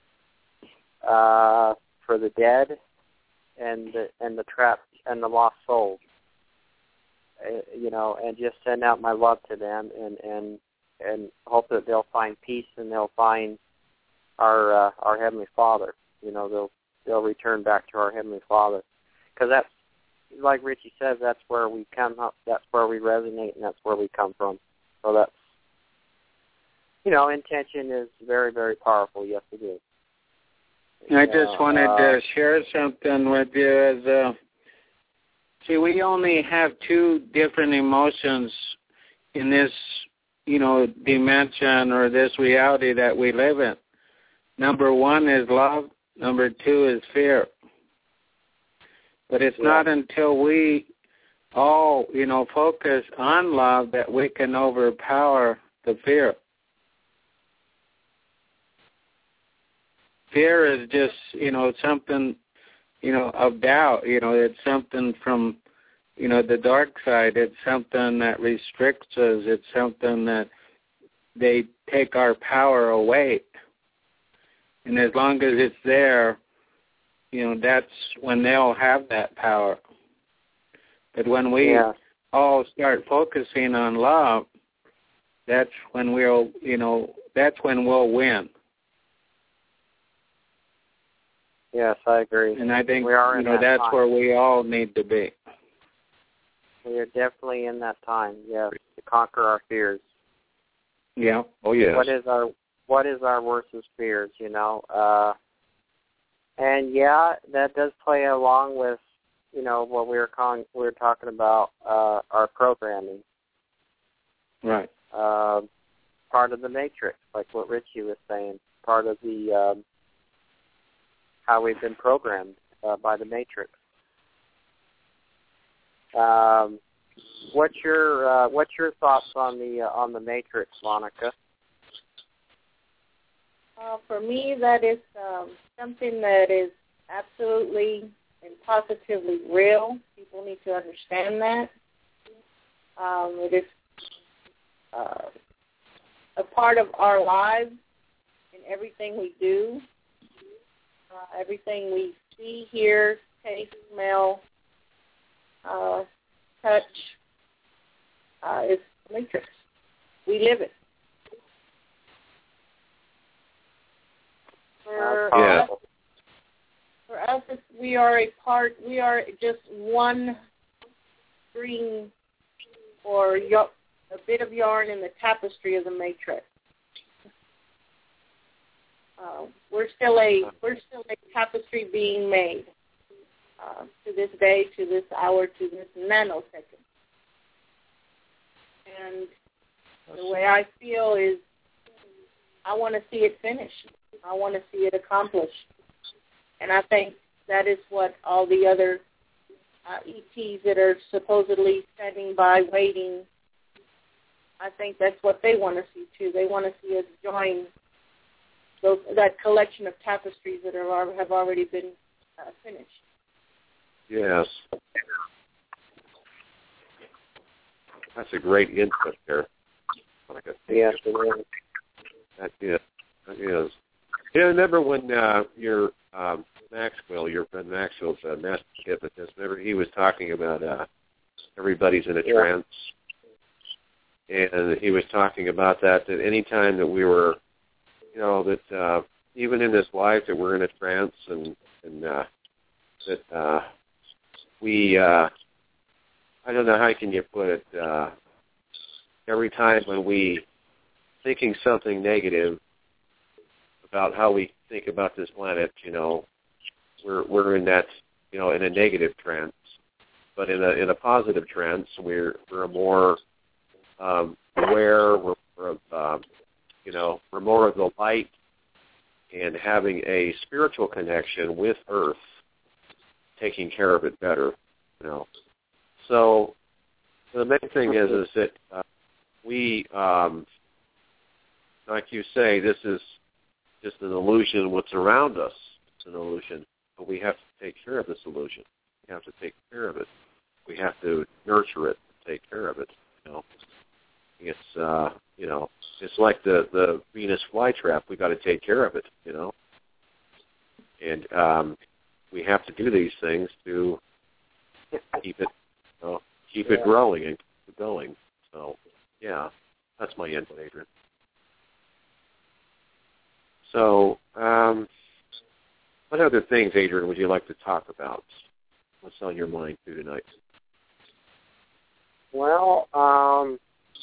uh, for the dead, and the and the trapped and the lost souls. Uh, you know, and just send out my love to them, and and and hope that they'll find peace, and they'll find our uh, our Heavenly Father. You know, they'll they'll return back to our Heavenly Father, because that's, like Richie says, that's where we come up, that's where we resonate, and that's where we come from. So that's, you know, intention is very, very powerful. Yes, it is. I You just know, wanted uh, to share something with you. As uh, see, we only have two different emotions in this, you know, dimension or this reality that we live in. Number one is love. Number two is fear. But it's yeah. not until we all, you know, focus on love that we can overpower the fear. Fear is just, you know, something, you know, of doubt. You know, it's something from, you know, the dark side. It's something that restricts us. It's something that they take our power away. And as long as it's there, you know, that's when they'll have that power. But when we yeah. all start focusing on love, that's when we'll, you know, that's when we'll win. Yes, I agree. And I think, we are you in know, that that's time. where we all need to be. We are definitely in that time, yes, to conquer our fears. Yeah. Oh, yes. What is our What is our worstest fears, you know? Uh, and, yeah, that does play along with, you know, what we were calling, we were talking about, uh, our programming. Right. Uh, part of the matrix, like what Richie was saying, part of the, um, how we've been programmed uh, by the matrix. Um, what's your uh, what's your thoughts on the uh, on the matrix, Monica? Uh, for me, that is um, something that is absolutely and positively real. People need to understand that. Um, it is uh, a part of our lives in everything we do, uh, everything we see, hear, taste, smell, uh, touch. Uh, is matrix. We live it. For Yeah. us, for us, it's, we are a part. We are just one string or y- a bit of yarn in the tapestry of the matrix. Uh, we're still a we're still a tapestry being made uh, to this day, to this hour, to this nanosecond. And the way I feel is, I want to see it finished. I want to see it accomplished. And I think that is what all the other uh, E Ts that are supposedly standing by waiting. I think that's what they want to see, too. They want to see us join those, that collection of tapestries that are, have already been uh, finished. Yes. That's a great input there. Yes, it is. That is. That is. Yeah, I remember when uh, your um, Maxwell, your friend Maxwell's uh, master hypnotist, remember he was talking about uh, everybody's in a yeah. trance. And he was talking about that, that any time that we were, you know, that uh, even in this life that we're in a trance and, and uh, that uh, we, uh, I don't know how can you put it, uh, every time when we thinking something negative about how we think about this planet, you know, we're we're in that, you know, in a negative trance. But in a in a positive trance, we're we're more um, aware, we're, we're of, um, you know, we're more of the light and having a spiritual connection with Earth, taking care of it better, you know. So the main thing is is that uh, we, um, like you say, this is just an illusion. What's around us, it's an illusion, but we have to take care of this illusion. We have to take care of it. We have to nurture it, take care of it. You know, it's uh, you know, it's like the the Venus flytrap. We got to take care of it. You know, and um, we have to do these things to keep it, you know, keep it growing and keep it going. So, yeah, that's my input, Adrian. So, um, what other things, Adrian, would you like to talk about? What's on your mind too tonight? Well, um,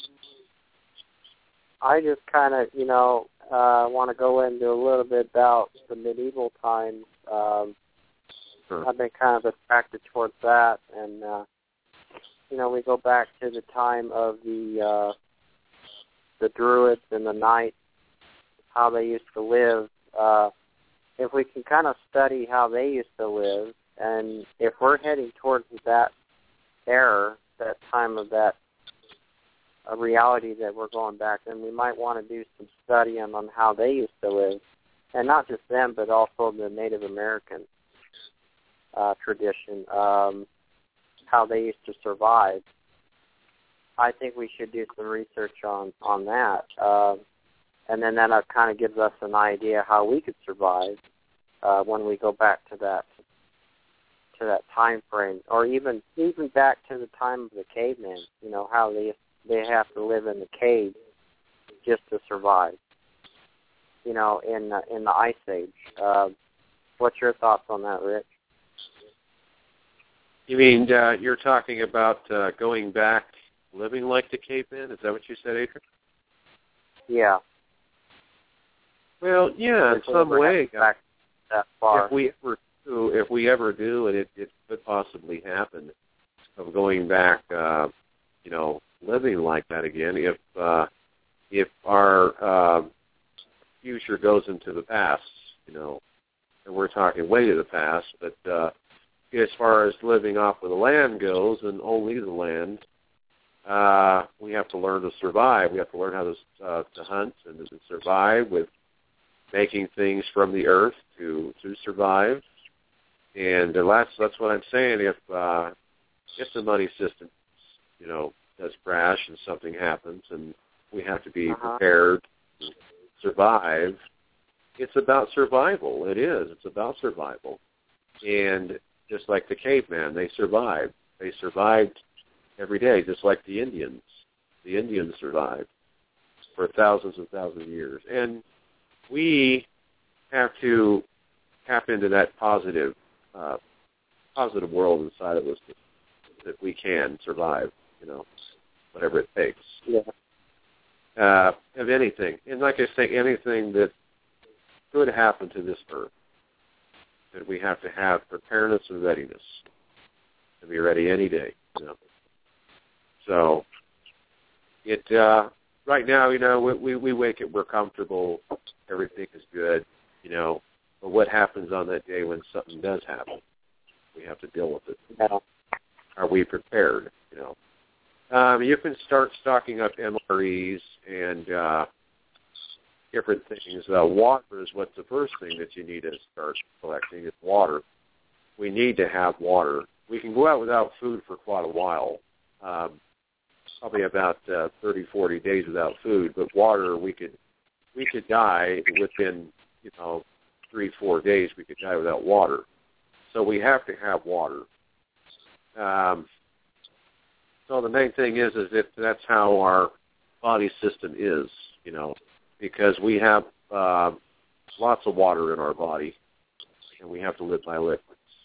I just kind of, you know, uh, want to go into a little bit about the medieval times. Um, sure. I've been kind of attracted towards that, and uh, you know, we go back to the time of the uh, the Druids and the knights, how they used to live. Uh, if we can kind of study how they used to live, and if we're heading towards that era, that time of that uh, reality that we're going back, then we might want to do some studying on how they used to live, and not just them, but also the Native American uh, tradition, um, how they used to survive. I think we should do some research on, on that. Uh, and then that kind of gives us an idea how we could survive uh, when we go back to that to that time frame, or even even back to the time of the cavemen. You know, how they they have to live in the cave just to survive. You know, in the, in the Ice Age. Uh, what's your thoughts on that, Rich? You mean uh, you're talking about uh, going back, living like the cavemen? Is that what you said, Adrian? Yeah. Well, yeah, in some way. Back that far. If we ever do, if we ever do, and it, it could possibly happen, of going back, uh, you know, living like that again. If uh, if our uh, future goes into the past, you know, and we're talking way to the past, but uh, as far as living off of the land goes, and only the land, uh, we have to learn to survive. We have to learn how to uh, to hunt and to survive with making things from the earth to to survive. And that's that's what I'm saying. If uh, if the money system, you know, does crash and something happens, and we have to be uh-huh. prepared to survive, it's about survival. It is. It's about survival. And just like the caveman, they survived. They survived every day, just like the Indians. The Indians survived for thousands and thousands of years. And we have to tap into that positive, uh, positive world inside of us that, that we can survive, you know, whatever it takes. Yeah. Uh, of anything. And like I say, anything that could happen to this earth, that we have to have preparedness and readiness to be ready any day, you know. So, it, uh, right now, you know, we, we, we wake up, we're comfortable, everything is good, you know, but what happens on that day when something does happen? We have to deal with it. Yeah. are we prepared? You know, um, you can start stocking up M R Es and uh, different things. Uh, water is what's the first thing that you need to start collecting is water. We need to have water. We can go out without food for quite a while, um, probably about uh, thirty, forty days without food. But water, we could we could die within you know three, four days. We could die without water. So we have to have water. Um, so the main thing is is that that's how our body system is, you know, because we have uh, lots of water in our body, and we have to live by liquids.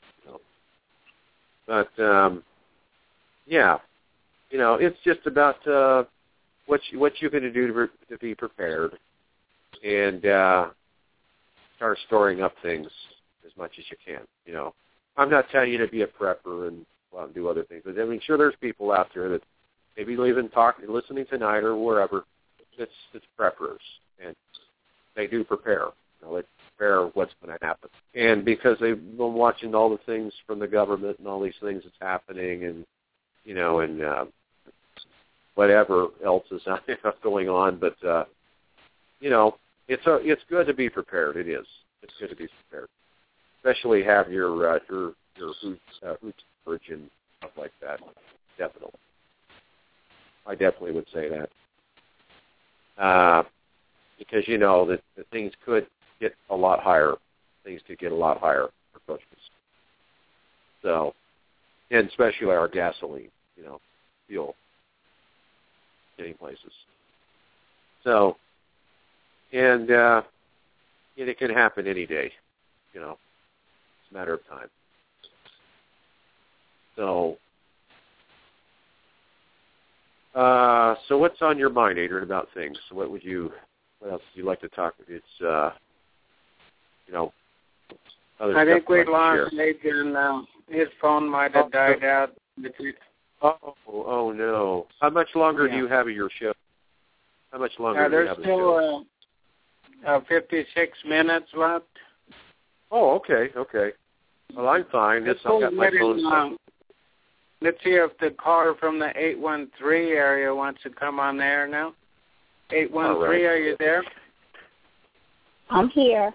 But, um, yeah, you know, it's just about uh, what, you, what you're going to do to, to be prepared and uh, start storing up things as much as you can, you know. I'm not telling you to be a prepper and go out and do other things. But, I mean, sure, there's people out there that maybe even talking, listening tonight or wherever, it's, it's preppers, and they do prepare. You know, they prepare what's going to happen. And because they've been watching all the things from the government and all these things that's happening and, you know, and uh, whatever else is going on. But, uh, you know, it's a, it's good to be prepared. It is. It's good to be prepared. Especially have your, uh, your, your food, uh, food storage and stuff like that. Definitely. I definitely would say that. Uh, because, you know, that, that things could get a lot higher. Things could get a lot higher for Christmas. So, and especially our gasoline, you know, fuel, many places. So, and, uh, and it can happen any day, you know. It's a matter of time. So, uh, so what's on your mind, Adrian, about things? So what would you, what else would you like to talk about? It's, uh, you know, other I stuff think we like lost Adrian now. His phone might have died out. Oh, oh no. How much longer yeah. do you have of your show? How much longer uh, do you there's have of the still show? Uh, uh, fifty-six minutes left. Oh, okay, okay. Well, I'm fine. It's, I've got my phone. Um, let's see if the caller from the eight one three area wants to come on there now. eight one three, right. Are you there? I'm here.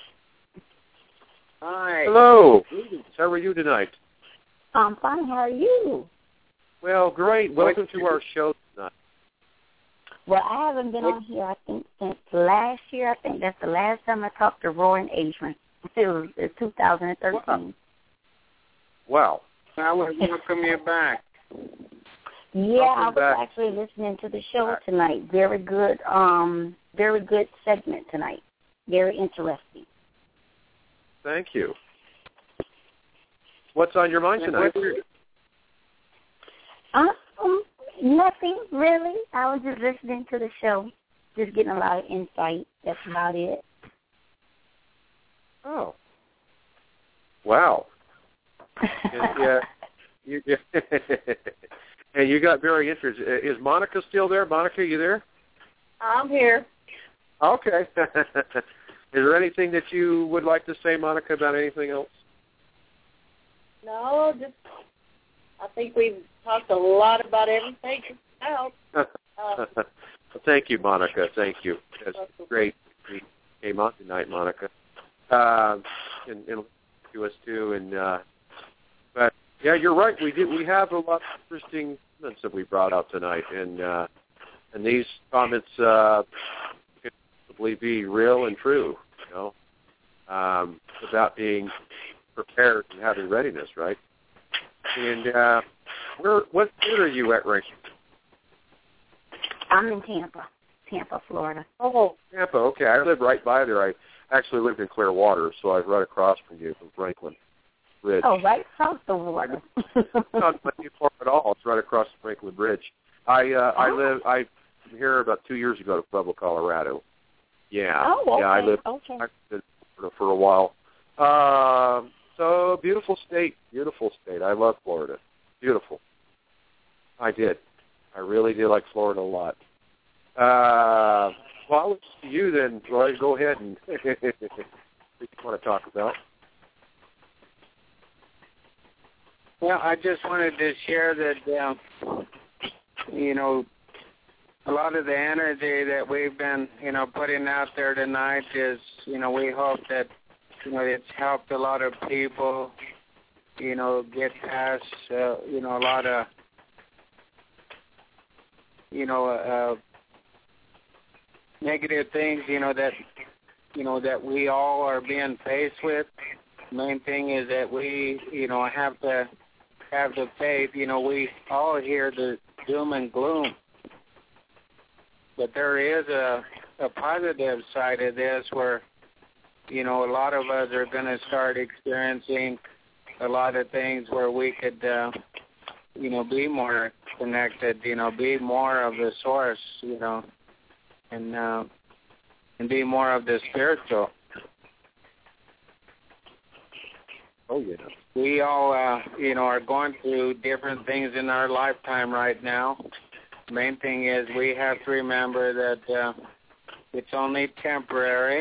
Hi. Hello. How are you tonight? I'm fine. How are you? Well, great. Welcome to our show tonight. Well, I haven't been on here, I think, since last year. I think that's the last time I talked to Roy and Adrian. It was uh, two thousand thirteen. Wow. wow. I would welcome you back. Yeah, welcome I was back. actually listening to the show tonight. Very good, um, very good segment tonight. Very interesting. Thank you. What's on your mind tonight? Um, nothing really. I was just listening to the show, just getting a lot of insight. That's about it. Oh. Wow. And, yeah. You, yeah. And you got very interested. Is Monica still there? Monica, you there? I'm here. Okay. Is there anything that you would like to say, Monica, about anything else? No, just I think we've talked a lot about everything else. Uh, well, thank you, Monica. Thank you. That's great. You came on tonight, Monica, uh, and, and to us too. And uh, but yeah, you're right. We did. We have a lot of interesting comments that we brought out tonight, and uh, and these comments uh, could possibly be real and true. You know, um, about being prepared and having readiness, right? And uh, where, what state are you at right now? I'm in Tampa, Tampa, Florida. Oh, Tampa. Okay, I live right by there. I actually lived in Clearwater, so I was right across from you from Franklin Bridge. Oh, right across the water. It's not too far at all. It's right across the Franklin Bridge. I uh, I live. I came here about two years ago to Pueblo, Colorado. Yeah. Oh, okay. Yeah, I lived okay. in Florida for a while. Um. So, beautiful state, beautiful state. I love Florida. Beautiful. I did. I really did like Florida a lot. Uh, well, I'll listen to you then, Roy. Go ahead and what you want to talk about. Well, I just wanted to share that, um, you know, a lot of the energy that we've been, you know, putting out there tonight is, you know, we hope that, you know, it's helped a lot of people, you know, get past, uh, you know, a lot of, you know, uh, negative things, you know, that, you know, that we all are being faced with. The main thing is that we, you know, have to have the faith. You know, we all hear the doom and gloom. But there is a, a positive side of this where, you know, a lot of us are going to start experiencing a lot of things where we could, uh, you know, be more connected, you know, be more of the source, you know, and uh, and be more of the spiritual. Oh, yeah. We all, uh, you know, are going through different things in our lifetime right now. Main thing is we have to remember that uh, it's only temporary,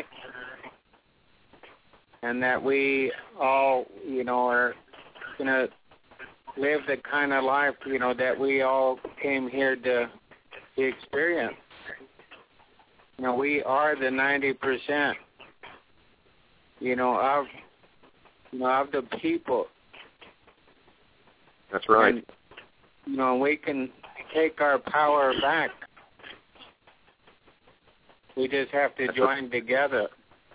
and that we all, you know, are going to live the kind of life, you know, that we all came here to, to experience. You know, we are the ninety percent, you know, of, you know, of the people. That's right. And, you know, we can take our power back. We just have to join together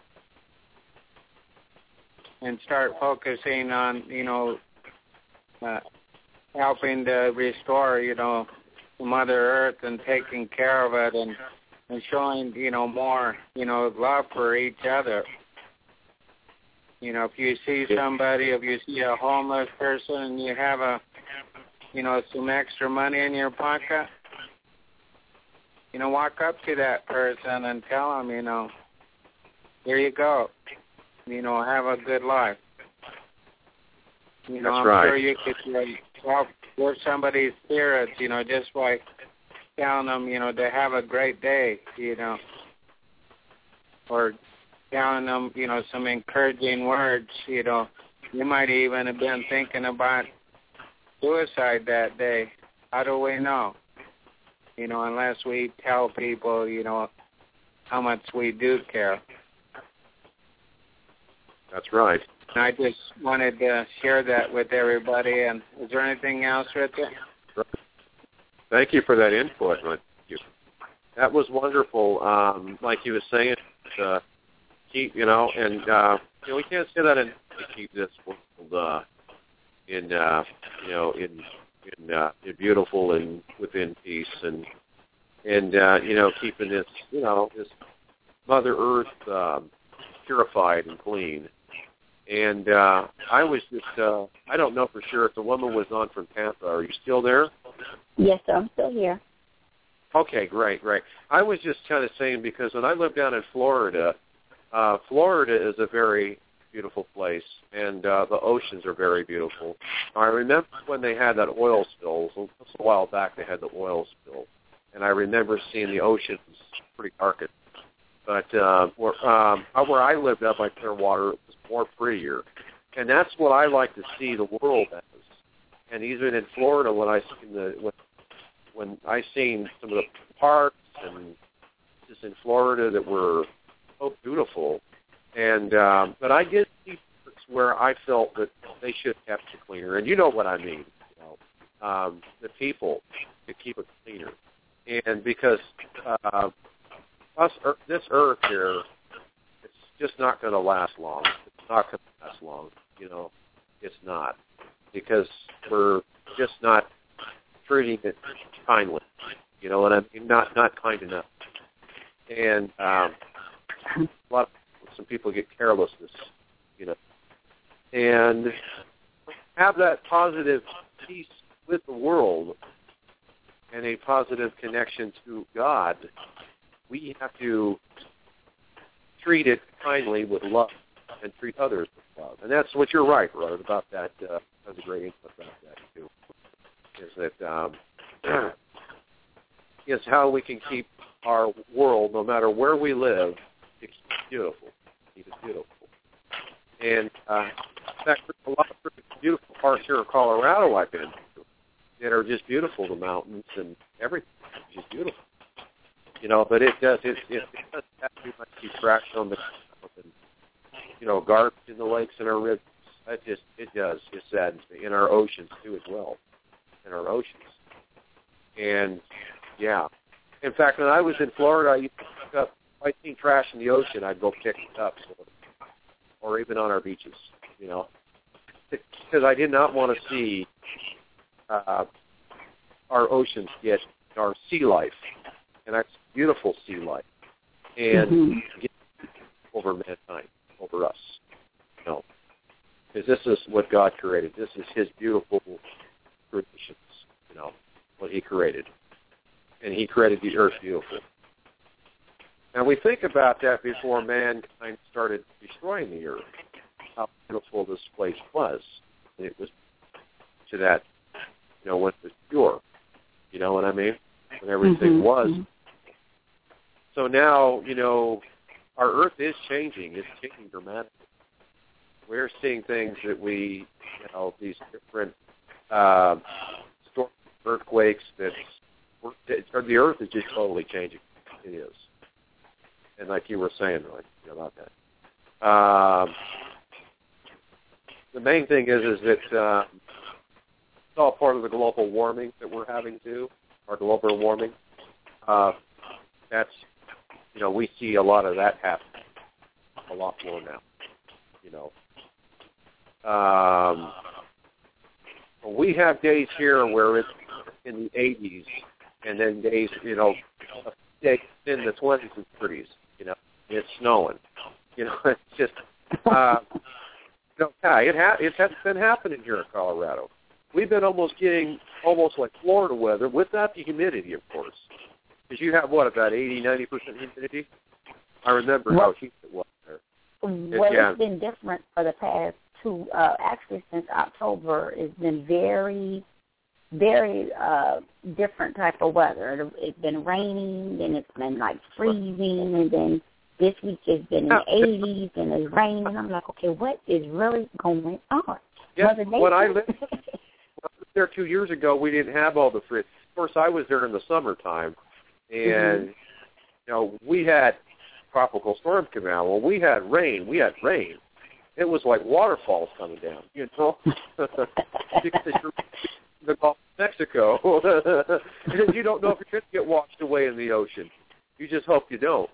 and start focusing on, you know, uh, helping to restore, you know, Mother Earth and taking care of it and, and showing, you know, more, you know, love for each other. You know, if you see somebody, if you see a homeless person and you have a, you know, some extra money in your pocket, you know, walk up to that person and tell them, you know, here you go. You know, have a good life. You know, That's I'm right. sure you could like, help lift somebody's spirits, you know, just by telling them, you know, to have a great day, you know, or telling them, you know, some encouraging words, you know. You might even have been thinking about suicide that day. How do we know? You know, unless we tell people, you know, how much we do care. That's right. And I just wanted to share that with everybody. And is there anything else, Richard? Thank you for that input. That was wonderful. Um, like you were saying, uh, keep, you know, and uh, you know, we can't say that and keep this world uh, in, uh, you know, in in, uh, in beautiful and within peace, and and uh, you know, keeping this, you know, this Mother Earth uh, purified and clean. And uh, I was just, uh, I don't know for sure if the woman was on from Tampa. Are you still there? Yes, sir. I'm still here. Okay, great, great. I was just kind of saying because when I lived down in Florida, uh, Florida is a very beautiful place, and uh, the oceans are very beautiful. I remember when they had that oil spill, so a while back they had the oil spill, and I remember seeing the oceans pretty dark. But uh, where, um, where I lived up by Clearwater, it was more prettier. And that's what I like to see the world as. And even in Florida, when I seen the when, when I seen some of the parks and just in Florida that were so beautiful, and um, but I did see parts where I felt that they should have kept it cleaner. And you know what I mean, you know, um, the people to keep it cleaner, and because uh, us this earth here, it's just not going to last long. It's not going to last long, you know. It's not. Because we're just not treating it kindly, you know, and I mean, not not kind enough. And um, a lot of some people get carelessness, you know, and have that positive peace with the world and a positive connection to God. We have to treat it kindly with love and treat others with love. And that's what you're right, Rod, about that. Uh, that's a great input about that, too, is that um, is how we can keep our world, no matter where we live, to keep it beautiful. Keep it beautiful. And uh, in fact, there's a lot of beautiful parts here in Colorado I've been to that are just beautiful, the mountains and everything, just beautiful. You know, but it does, it, it, it does have too much distraction on the, and, you know, garbage in the lakes and our rivers. That just, it does, it saddens me. In our oceans, too, as well. In our oceans. And, yeah. In fact, when I was in Florida, I used to pick up, if I seen trash in the ocean, I'd go pick it up, so, or even on our beaches, you know. Because I did not want to see uh, our oceans get, our sea life, and that's beautiful sea life, and mm-hmm. get over mankind, over us, you know. Because this is what God created. This is His beautiful creations, you know, what He created. And He created the earth beautiful. Now, we think about that before mankind started destroying the earth, how beautiful this place was. It was to that, you know, when it was pure. You know what I mean? When everything mm-hmm. was. So now, you know, our earth is changing. It's changing dramatically. We're seeing things that we, you know, these different uh, storms, earthquakes, that the earth is just totally changing. It is. And like you were saying, like, you know, about that. Um, the main thing is, is that uh, it's all part of the global warming that we're having too, our global warming. Uh, that's, you know, we see a lot of that happening, a lot more now, you know. Um, we have days here where it's in the eighties, and then days, you know, days in the twenties and thirties. You know, it's snowing. You know, it's just, uh, you know, yeah, it ha- it has been happening here in Colorado. We've been almost getting almost like Florida weather without the humidity, of course, because you have what, about eighty, ninety percent humidity. I remember well, how humid it was there. Well, it, yeah. It's been different for the past. To uh, actually since October, it's been very, very uh, different type of weather. It's been raining, and it's been like freezing, and then this week it's been in the eighties, and it's raining. And I'm like, okay, what is really going on? Yeah, when I lived there two years ago, we didn't have all the frizz. Of course, I was there in the summertime, and mm-hmm. you know, we had tropical storms come out. Well, we had rain. We had rain. It was like waterfalls coming down, you know, because you're in the Gulf of Mexico, and you don't know if you're going to get washed away in the ocean. You just hope you don't.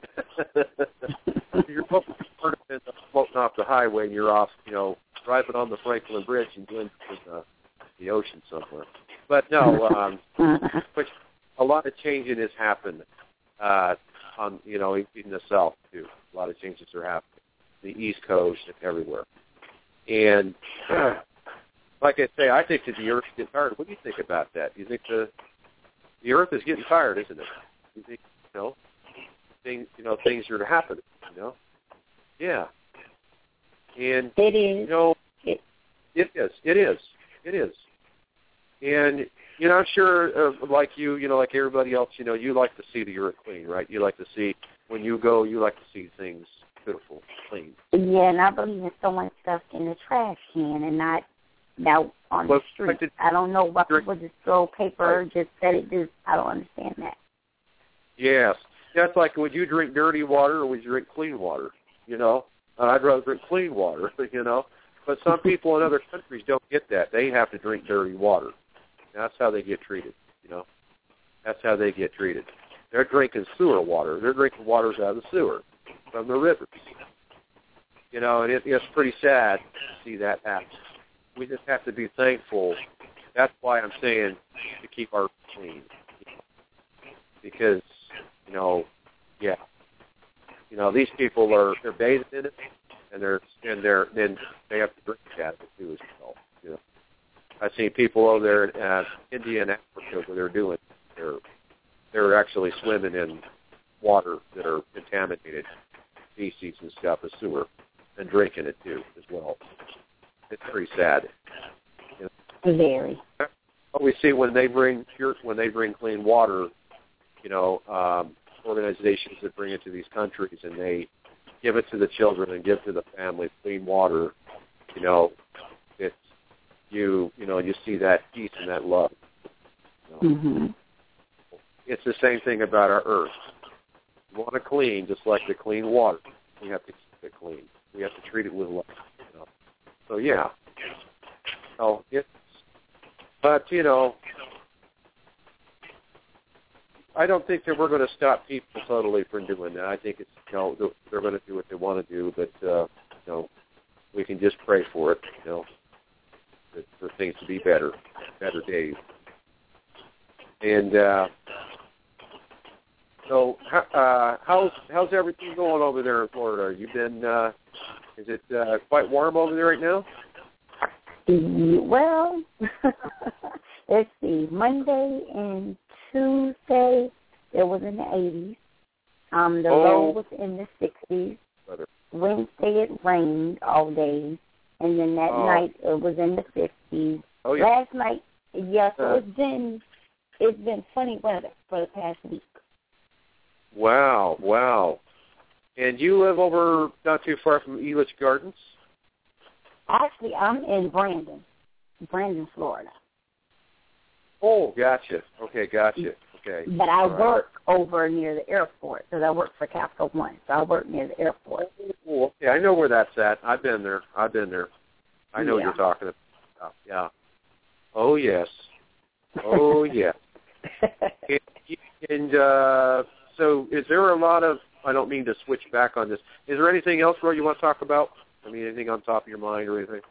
You're hoping you're floating off the highway, and you're off, you know, driving on the Franklin Bridge and going to the, the ocean somewhere. But no, um, but a lot of changing has happened uh, on, you know, in the South too. A lot of changes are happening. The East Coast and everywhere. And uh, like I say, I think that the Earth is getting tired. What do you think about that? Do you think the the Earth is getting tired, isn't it? Do you think, you know, things, you know, things are happening, you know? Yeah. And, it is. you know, it, it is. It is. It is. And, you know, I'm sure, uh, like you, you know, like everybody else, you know, you like to see the Earth clean, right? You like to see, when you go, you like to see things beautiful, clean. Yeah, and I believe in throwing stuff in the trash can and not out on well, the street. Like I don't know why people just throw paper, right. just set it, just, I don't understand that. Yes. That's like, would you drink dirty water or would you drink clean water? You know? Uh, I'd rather drink clean water, you know? But some people in other countries don't get that. They have to drink dirty water. That's how they get treated, you know? That's how they get treated. They're drinking sewer water. They're drinking waters out of the sewer from the rivers. You know, and it, it's pretty sad to see that happen. We just have to be thankful. That's why I'm saying to keep our clean. Because, you know, yeah. You know, these people are, they're bathing in it, and they're, and they're, then they have to drink out of it too as well. You know, I've seen people over there in uh, India and Africa where they're doing, they're, they're actually swimming in water that are contaminated, feces and stuff, a sewer, and drinking it too as well. It's pretty sad. You know? Very. What we see when they bring pure, when they bring clean water, you know, um, organizations that bring it to these countries and they give it to the children and give to the families clean water, you know, it's you you know you see that peace and that love. You know? Mm-hmm. It's the same thing about our earth. We want to clean, just like the clean water. We have to keep it clean. We have to treat it with love. You know? So yeah. So it's, but you know, I don't think that we're going to stop people totally from doing that. I think it's you know they're going to do what they want to do, but uh, you know we can just pray for it. You know, for things to be better, better days. And uh, so, uh, how's how's everything going over there in Florida? You've been, uh, is it uh, quite warm over there right now? Well, let's see. Monday and Tuesday, it was in the eighties. Um, the oh. low was in the sixties. Weather. Wednesday, it rained all day. And then that oh. night, it was in the fifties. Oh, yeah. Last night, yes, so uh. it's been it's been funny weather for the past week. Wow, wow. And you live over not too far from Elitch Gardens? Actually, I'm in Brandon, Brandon, Florida. Oh, gotcha. Okay, gotcha. Okay. But I all work right. over near the airport because I work for Capital One, so I work near the airport. Oh, okay, I know where that's at. I've been there. I've been there. I know yeah. what you're talking about. Yeah. Oh, yes. Oh, yes. and and uh, so is there a lot of, I don't mean to switch back on this, is there anything else, Roy, you want to talk about? I mean, anything on top of your mind or anything?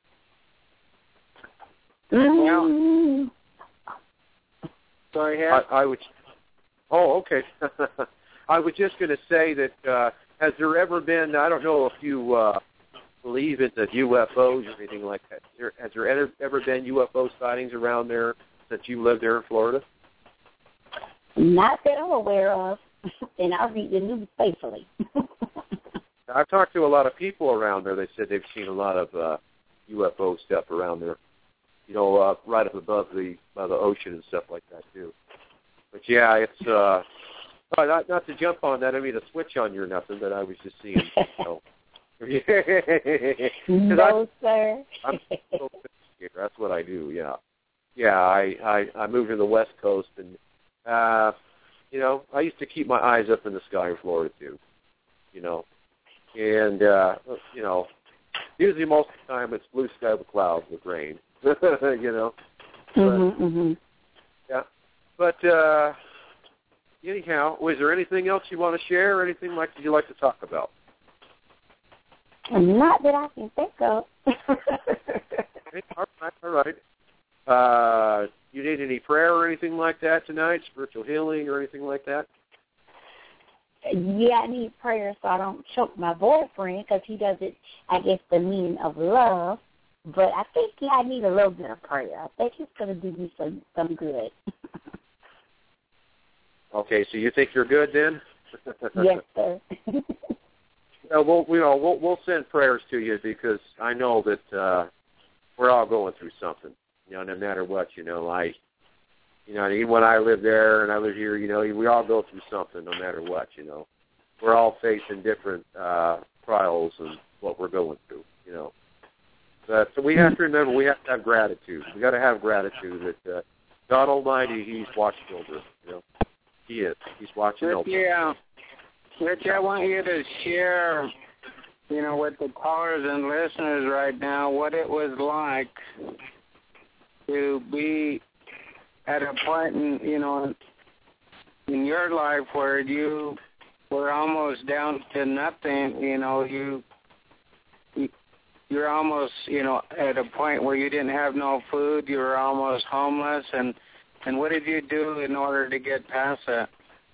Mm-hmm. Sorry, I, I would, oh, okay. I was just going to say that uh, has there ever been, I don't know if you uh, believe in the U F Os or anything like that, there, has there ever, ever been U F O sightings around there since you lived there in Florida? Not that I'm aware of, and I read the news faithfully. I've talked to a lot of people around there. They said they've seen a lot of uh, U F O stuff around there, you know, uh, right up above the by the ocean and stuff like that too. But yeah, it's uh, not not to jump on that. I mean to switch on you or nothing, but I was just seeing. You know. no, I'm, sir. I'm so here. That's what I do. Yeah, yeah. I, I I moved to the West Coast, and uh, you know, I used to keep my eyes up in the sky in Florida too. You know, and uh, you know, usually most of the time it's blue sky with clouds with rain. you know. But, mm-hmm, mm-hmm. Yeah, but uh, anyhow, was there anything else you want to share, or anything like you like to talk about? Not that I can think of. Okay, all right, all right. Uh, you need any prayer or anything like that tonight? Spiritual healing or anything like that? Yeah, I need prayer so I don't choke my boyfriend because he does it, I guess, the meaning of love. But I think yeah, I need a little bit of prayer. I think it's going to do me some, some good. Okay, so you think you're good then? Yes, sir. Uh, we'll, you know, we'll, we'll send prayers to you because I know that uh, we're all going through something. You know, no matter what. You know, I, you know, even when I lived there and I live here, you know, we all go through something, no matter what. You know, we're all facing different uh, trials and what we're going through. You know, but so we have to remember we have to have gratitude. We got to have gratitude that uh, God Almighty, He's watching over us. You know, He is. He's watching over us. Yeah. Rich, I want you to share, you know, with the callers and listeners right now what it was like to be at a point in, you know, in your life where you were almost down to nothing. You know, you, you you're almost, you know, at a point where you didn't have no food. You were almost homeless, and and what did you do in order to get past that?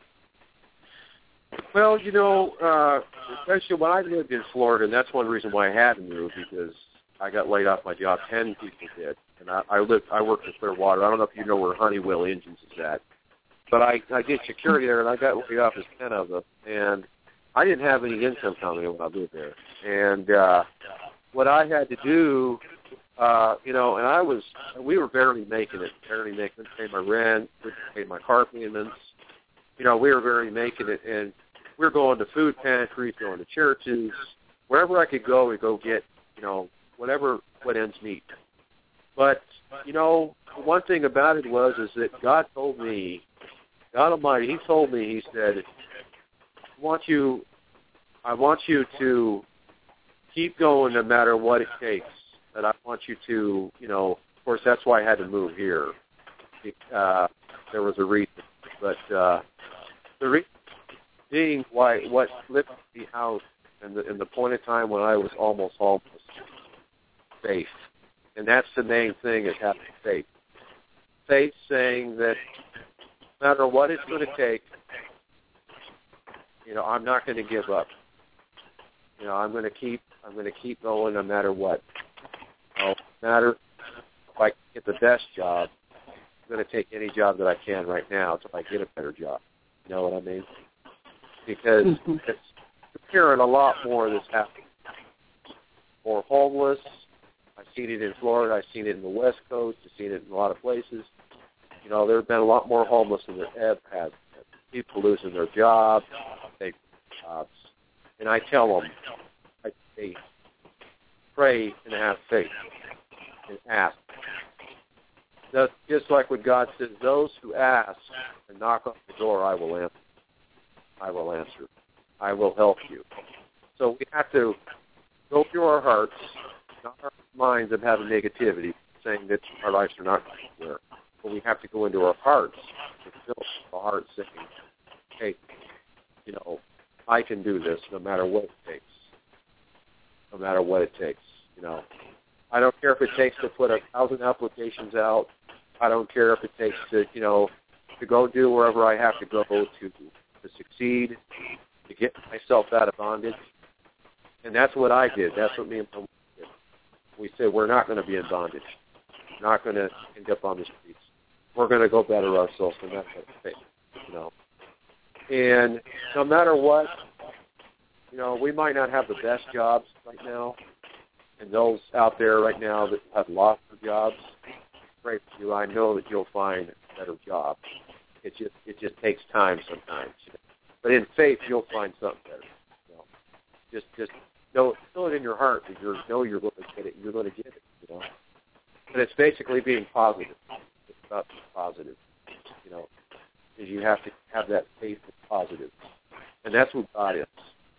Well, you know, uh, especially when I lived in Florida, and that's one reason why I had to move, because I got laid off my job. Ten people did, and I, I lived. I worked in Clearwater. I don't know if you know where Honeywell Engines is at, but I, I did security there, and I got laid off as ten of them, and I didn't have any income coming in when I lived there. And uh, what I had to do, uh, you know, and I was, we were barely making it, barely making it, pay my rent, pay my car payments. You know, we were barely making it, and we were going to food pantries, going to churches, wherever I could go, we'd go get, you know, whatever, what ends meet. But, you know, one thing about it was is that God told me, God Almighty, He told me, He said, I want you, I want you to keep going no matter what it takes. And I want you to, you know, of course, that's why I had to move here. Uh, there was a reason. But uh, the reason being why what lifted me out in the, in the point of time when I was almost homeless, faith. And that's the main thing is having faith. Faith saying that no matter what it's going to take, you know, I'm not going to give up. You know, I'm going to keep, I'm going to keep going no matter what. You know, no matter if I get the best job, I'm going to take any job that I can right now until I get a better job. You know what I mean? Because mm-hmm. it's hearing a lot more of this happening. More homeless. I've seen it in Florida. I've seen it in the West Coast. I've seen it in a lot of places. You know, there have been a lot more homeless than there ever has been. People losing their jobs, taking jobs. And I tell them, I say, pray and have faith and ask. That's just like what God says, those who ask and knock on the door, I will answer. I will answer. I will help you. So we have to go through our hearts, not our minds of having negativity, saying that our lives are not going anywhere. But we have to go into our hearts and fill our hearts saying, hey, you know, I can do this no matter what it takes. No matter what it takes, you know. I don't care if it takes to put a thousand applications out. I don't care if it takes to, you know, to go do wherever I have to go to to succeed, to get myself out of bondage. And that's what I did. That's what me and Tom did. We said we're not going to be in bondage. We're not going to end up on the streets. We're going to go better ourselves, and that's what I think, you know. And no matter what, you know, we might not have the best jobs right now, and those out there right now that have lost their jobs, pray for you. I know that you'll find a better job. It just it just takes time sometimes. You know? But in faith, you'll find something better. You know? Just just know feel it in your heart that you know you're going to get it. You're going to get it. You know. But it's basically being positive. It's about being positive. You know, because you have to have that faith and positive, and that's what God is.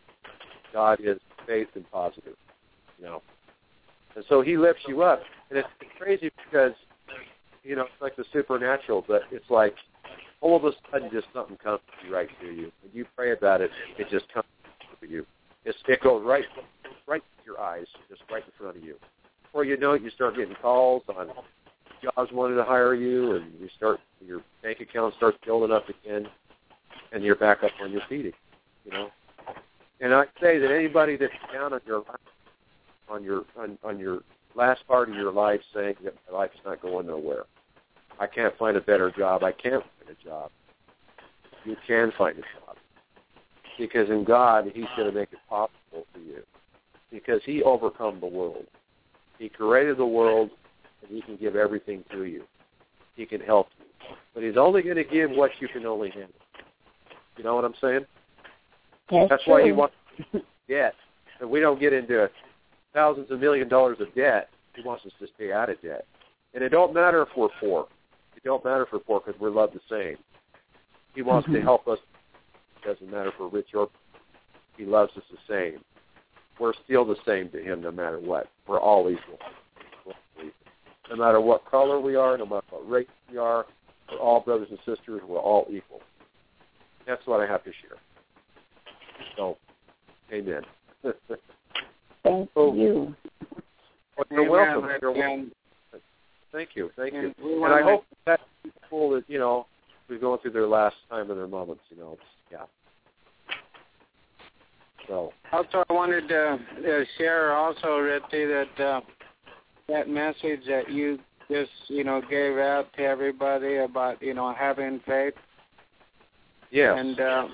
God is faith and positive. You know. And so He lifts you up. And it's crazy because, you know, it's like the supernatural, but it's like all of a sudden just something comes right to you. When you pray about it, it just comes to you. It's, it goes right right to your eyes, just right in front of you. Before you know it, you start getting calls on jobs wanting to hire you, and you start your bank account starts building up again, and you're back up on your feet, you know. And I say that anybody that's down on your life, on your on, on your last part of your life saying that my life's not going nowhere. I can't find a better job. I can't find a job. You can find a job. Because in God, He's going to make it possible for you. Because He overcome the world. He created the world, and He can give everything to you. He can help you. But He's only going to give what you can only handle. You know what I'm saying? That's, That's true. why He wants to get. And we don't get into thousands of million dollars of debt. He wants us to stay out of debt. And it don't matter if we're poor. It don't matter if we're poor because we're loved the same. He wants mm-hmm. to help us. It doesn't matter if we're rich or poor. He loves us the same. We're still the same to Him no matter what. We're all equal. We're all equal. No matter what color we are, no matter what race we are, we're all brothers and sisters. We're all equal. That's what I have to share. So, amen. Thank so, you. Well, you're welcome. You're welcome. Thank you. Thank you. And I hope that people that, you know, we're going through their last time of their moments, you know. Yeah. So. Also, I wanted to uh, share also, Ritty, that uh, that message that you just, you know, gave out to everybody about, you know, having faith. Yes. And uh,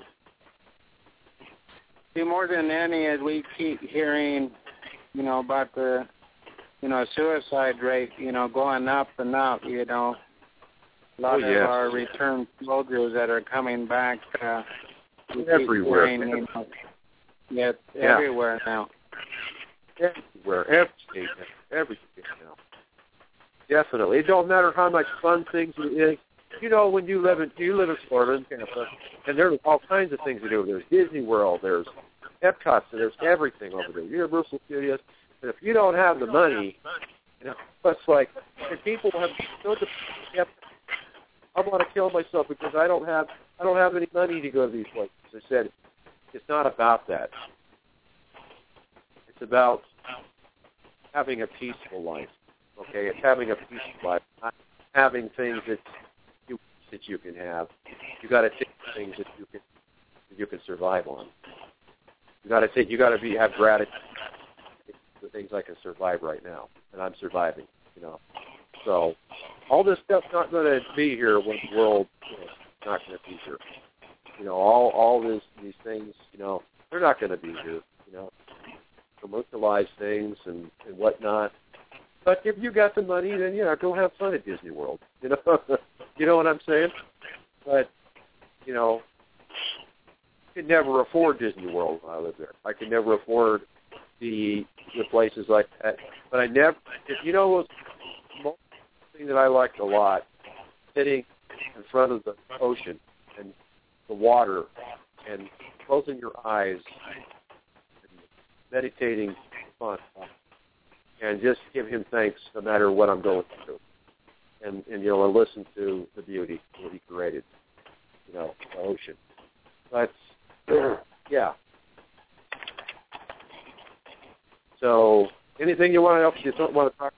see, more than any, as we keep hearing, you know, about the, you know, suicide rate, you know, going up and up, you know, a lot oh, yes. of our returned soldiers that are coming back. Uh, everywhere. Hearing, you know, yeah, yeah, everywhere now. Everywhere, every state, every state now. Definitely. It don't matter how much fun things it is. You know, when you live in you live in Florida, in Tampa, and there's all kinds of things to do. There's Disney World, there's Epcot, so there's everything over there. Universal Studios. And if you don't have the money, you know, it's like and people have so de- I want to kill myself because I don't have I don't have any money to go to these places. I said, it's not about that. It's about having a peaceful life. Okay, it's having a peaceful life, not having things that you that you can have. You got to take things that you can that you can survive on. You got to take. You got to be have gratitude for things I can survive right now, and I'm surviving. You know, so all this stuff's not going to be here when the world you know, is not going to be here. You know, all all this these things. You know, they're not going to be here. You know, commercialized things and, and whatnot. But if you got the money, then yeah, go have fun at Disney World. You know, you know what I'm saying? But you know, I could never afford Disney World when I lived there. I could never afford the the places like that. But I never, if you know, what's the thing that I liked a lot, sitting in front of the ocean and the water and closing your eyes, and meditating fun. And just give him thanks no matter what I'm going through. And, and you know, and listen to the beauty that he created, you know, the ocean. But, yeah. So, anything you want to else you don't want to talk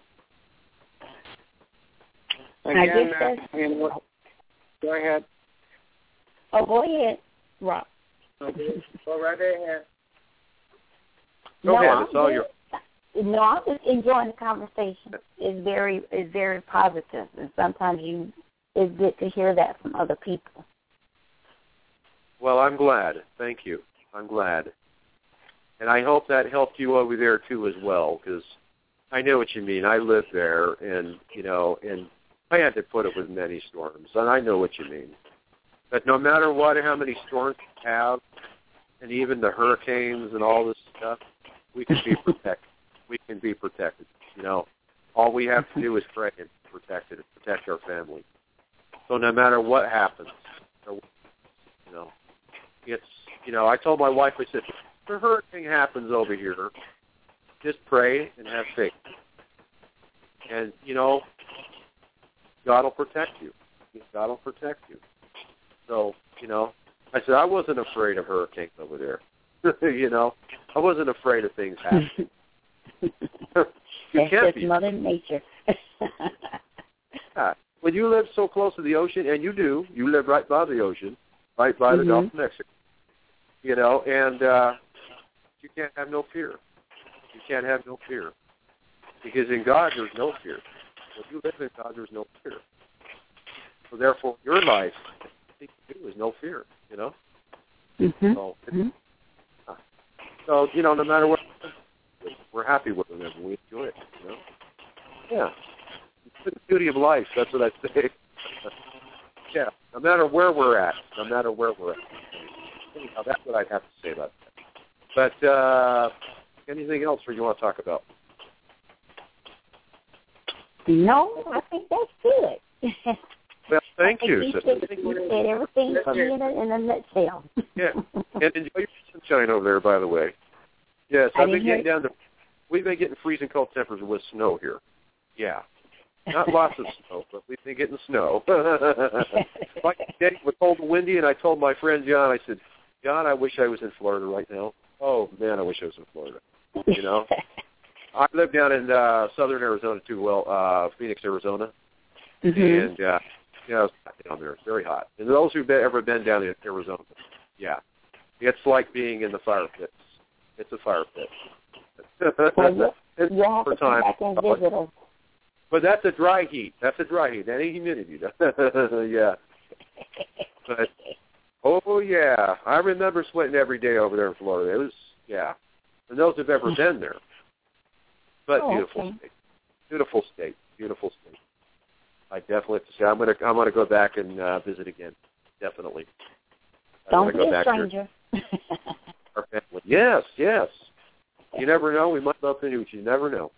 about? Again, uh, in what, go ahead. Oh, go ahead, Rob. Okay. Go right ahead. Go no, ahead. I'm It's all good. your... No, I'm just enjoying the conversation. It's very, it's very positive, and sometimes you, it's good to hear that from other people. Well, I'm glad. Thank you. I'm glad, and I hope that helped you over there too as well, because I know what you mean. I lived there, and you know, and I had to put up with many storms, and I know what you mean. But no matter what, how many storms we have, and even the hurricanes and all this stuff, we can be protected. We can be protected. You know, all we have to do is pray and protect it, and protect our family. So no matter what happens, you know, it's you know, I told my wife, I said, if a hurricane happens over here, just pray and have faith, and you know, God will protect you. God will protect you. So you know, I said I wasn't afraid of hurricanes over there. You know, I wasn't afraid of things happening. You That's can't just be. Mother Nature. Yeah. When you live so close to the ocean, and you do, you live right by the ocean, right by the mm-hmm. Gulf of Mexico, you know, and uh, you can't have no fear. You can't have no fear. Because in God, there's no fear. When you live in God, there's no fear. So therefore, your life, I think you do is no fear, you know? Mm-hmm. So, mm-hmm. so, you know, no matter what, we're happy with them and we enjoy it, you know? Yeah. It's the beauty of life, that's what I say. Yeah, no matter where we're at, no matter where we're at. Anyhow, that's what I'd have to say about that. But uh, anything else you want to talk about? No, I think that's good. Well, thank I you, think sister. Said, you said everything for me in a, in a nutshell. Yeah, and enjoy your sunshine over there, by the way. Yes, I I've been didn't getting hear- down to, we've been getting freezing cold temperatures with snow here. Yeah. Not lots of snow, but we've been getting snow. Like today, it was cold and windy, and I told my friend John, I said, John, I wish I was in Florida right now. Oh, man, I wish I was in Florida. You know? I live down in uh, southern Arizona, too, well, uh, Phoenix, Arizona. Mm-hmm. And, uh, you know, it's hot down there. It's very hot. And those who've been, ever been down in Arizona, yeah, it's like being in the fire pits. It's a fire pit. Well, it's you have to come time. back and visit us. But that's a dry heat. That's a dry heat. That ain't humidity. Yeah. But, oh, yeah. I remember sweating every day over there in Florida. It was, yeah. And those who've ever been there. But Oh, beautiful okay. state. Beautiful state. Beautiful state. I definitely have to say, I'm going to I'm gonna go back and uh, visit again. Definitely. I'm Don't gonna be go a back stranger. there. Our family. Yes, yes. You never know. We might bump into each other. You never know.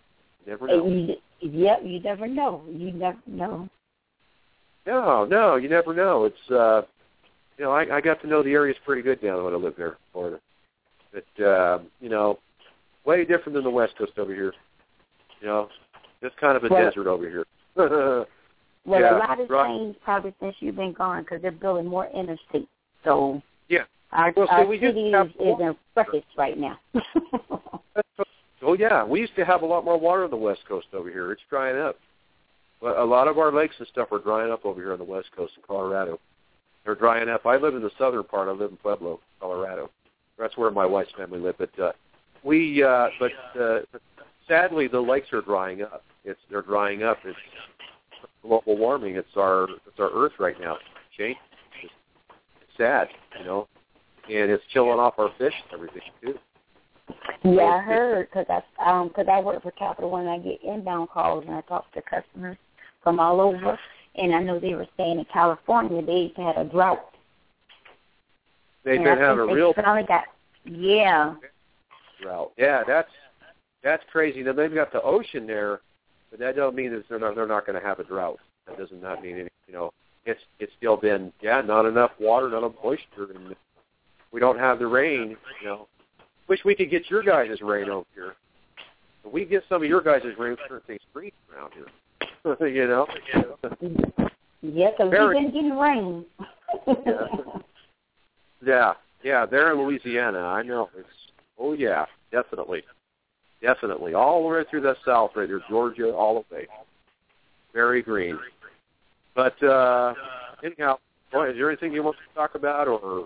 You never know. You, yep, you never know. You never know. No, no, you never know. It's, uh, you know, I, I got to know the areas pretty good down when I lived there in Florida. But, uh, you know, way different than the West Coast over here. You know, just kind of a well, desert over here. well, yeah, a lot has right. changed probably since you've been gone because they're building more interstate. So yeah, our, well, our see, city is, is in wreckage right now. Oh, yeah. We used to have a lot more water on the West Coast over here. It's drying up. But a lot of our lakes and stuff are drying up over here on the West Coast of Colorado. They're drying up. I live in the southern part. I live in Pueblo, Colorado. That's where my wife's family live. But uh, we, uh, but uh, sadly, the lakes are drying up. It's they're drying up. It's global warming. It's our it's our Earth right now. Change. It's, it's sad, you know, and it's killing off our fish and everything too. Yeah, I heard because I um because I work for Capital One and I get inbound calls and I talk to customers from all over, and I know they were saying in California they had a drought. They've and been having a real finally got yeah drought. Yeah, that's that's crazy. Now they've got the ocean there, but that don't mean that they're not they're not going to have a drought. That does not mean any. You know, it's it's still been yeah not enough water, not enough moisture, and we don't have the rain. You know. Wish we could get your guys' rain over here. If we get some of your guys' rain, certain things green around here. you know? Yeah, because we've been getting rain. yeah. yeah, yeah, they're in Louisiana. I know. It's oh yeah, definitely, definitely, all the way through the south, right there, Georgia, all the way, very green. But uh, anyhow, boy, is there anything you want to talk about, or?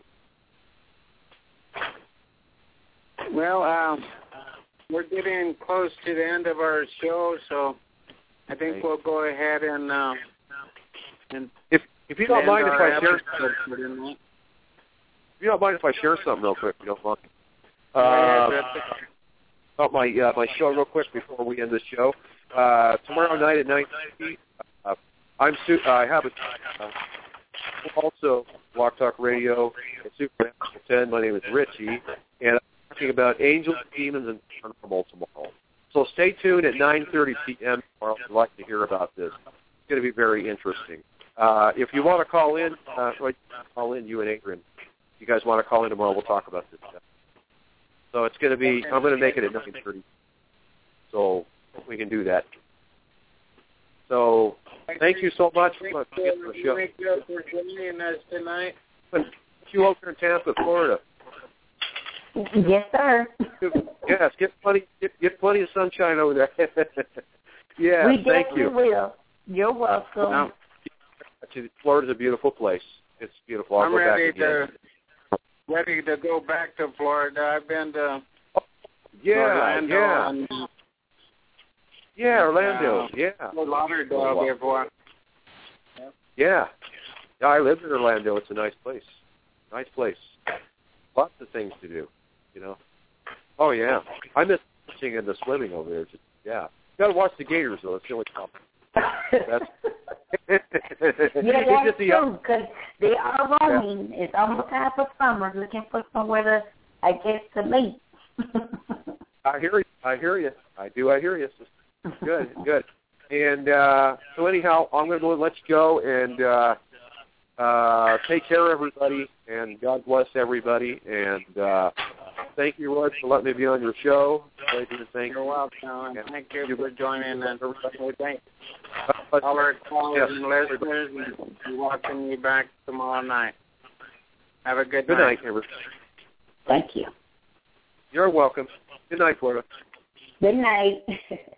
Well, um, we're getting close to the end of our show, so I think we'll go ahead and uh, and if if you don't mind if I share something, if you don't mind if I share something real quick, if you don't mind. Uh, about my uh, my show real quick before we end the show. Uh, tomorrow night at nine thirty, uh, I'm su- I have a uh, also Blog Talk Radio at Super ten. My name is Richie, and talking about angels, demons, and paranormal tomorrow. So stay tuned at nine thirty p.m. tomorrow if you'd like to hear about this. It's going to be very interesting. Uh, if you want to call in, uh, call in, you and Adrian. If you guys want to call in tomorrow, we'll talk about this stuff. So it's going to be, I'm going to make it at nine thirty. So we can do that. So thank you so much for getting the show. Thank you for joining us tonight. You over in Tampa, Florida. Yes, sir. Yes, get plenty, get, get plenty of sunshine over there. yeah, we thank you. We will. You're welcome. Um, Florida's a beautiful place. It's beautiful. I'll I'm go ready back again. to ready to go back to Florida. I've been to oh, yeah, Orlando yeah, and, yeah, Orlando, uh, yeah, Fort Lauderdale before. Yeah, yeah. I lived in Orlando. It's a nice place. Nice place. Lots of things to do. You know. Oh yeah, I miss fishing and the swimming over there. Just, yeah, you got to watch the gators though. That's the only problem. That's yeah, that's true, because they are roaming. Yeah. It's almost time for summer, looking for somewhere to, I guess, to meet. I hear you. I hear you. I do. I hear you. Good, good. And uh, so anyhow, I'm going to let you go and uh, uh, take care, everybody, and God bless everybody. And uh, thank you, Roy, for letting me be on your show. Thank You're welcome. And thank you for joining us. Thank all our callers yes. and listeners, and welcome you back tomorrow night. Have a good, good night. Good night, everybody. Thank you. You're welcome. Good night, Florida. Good night.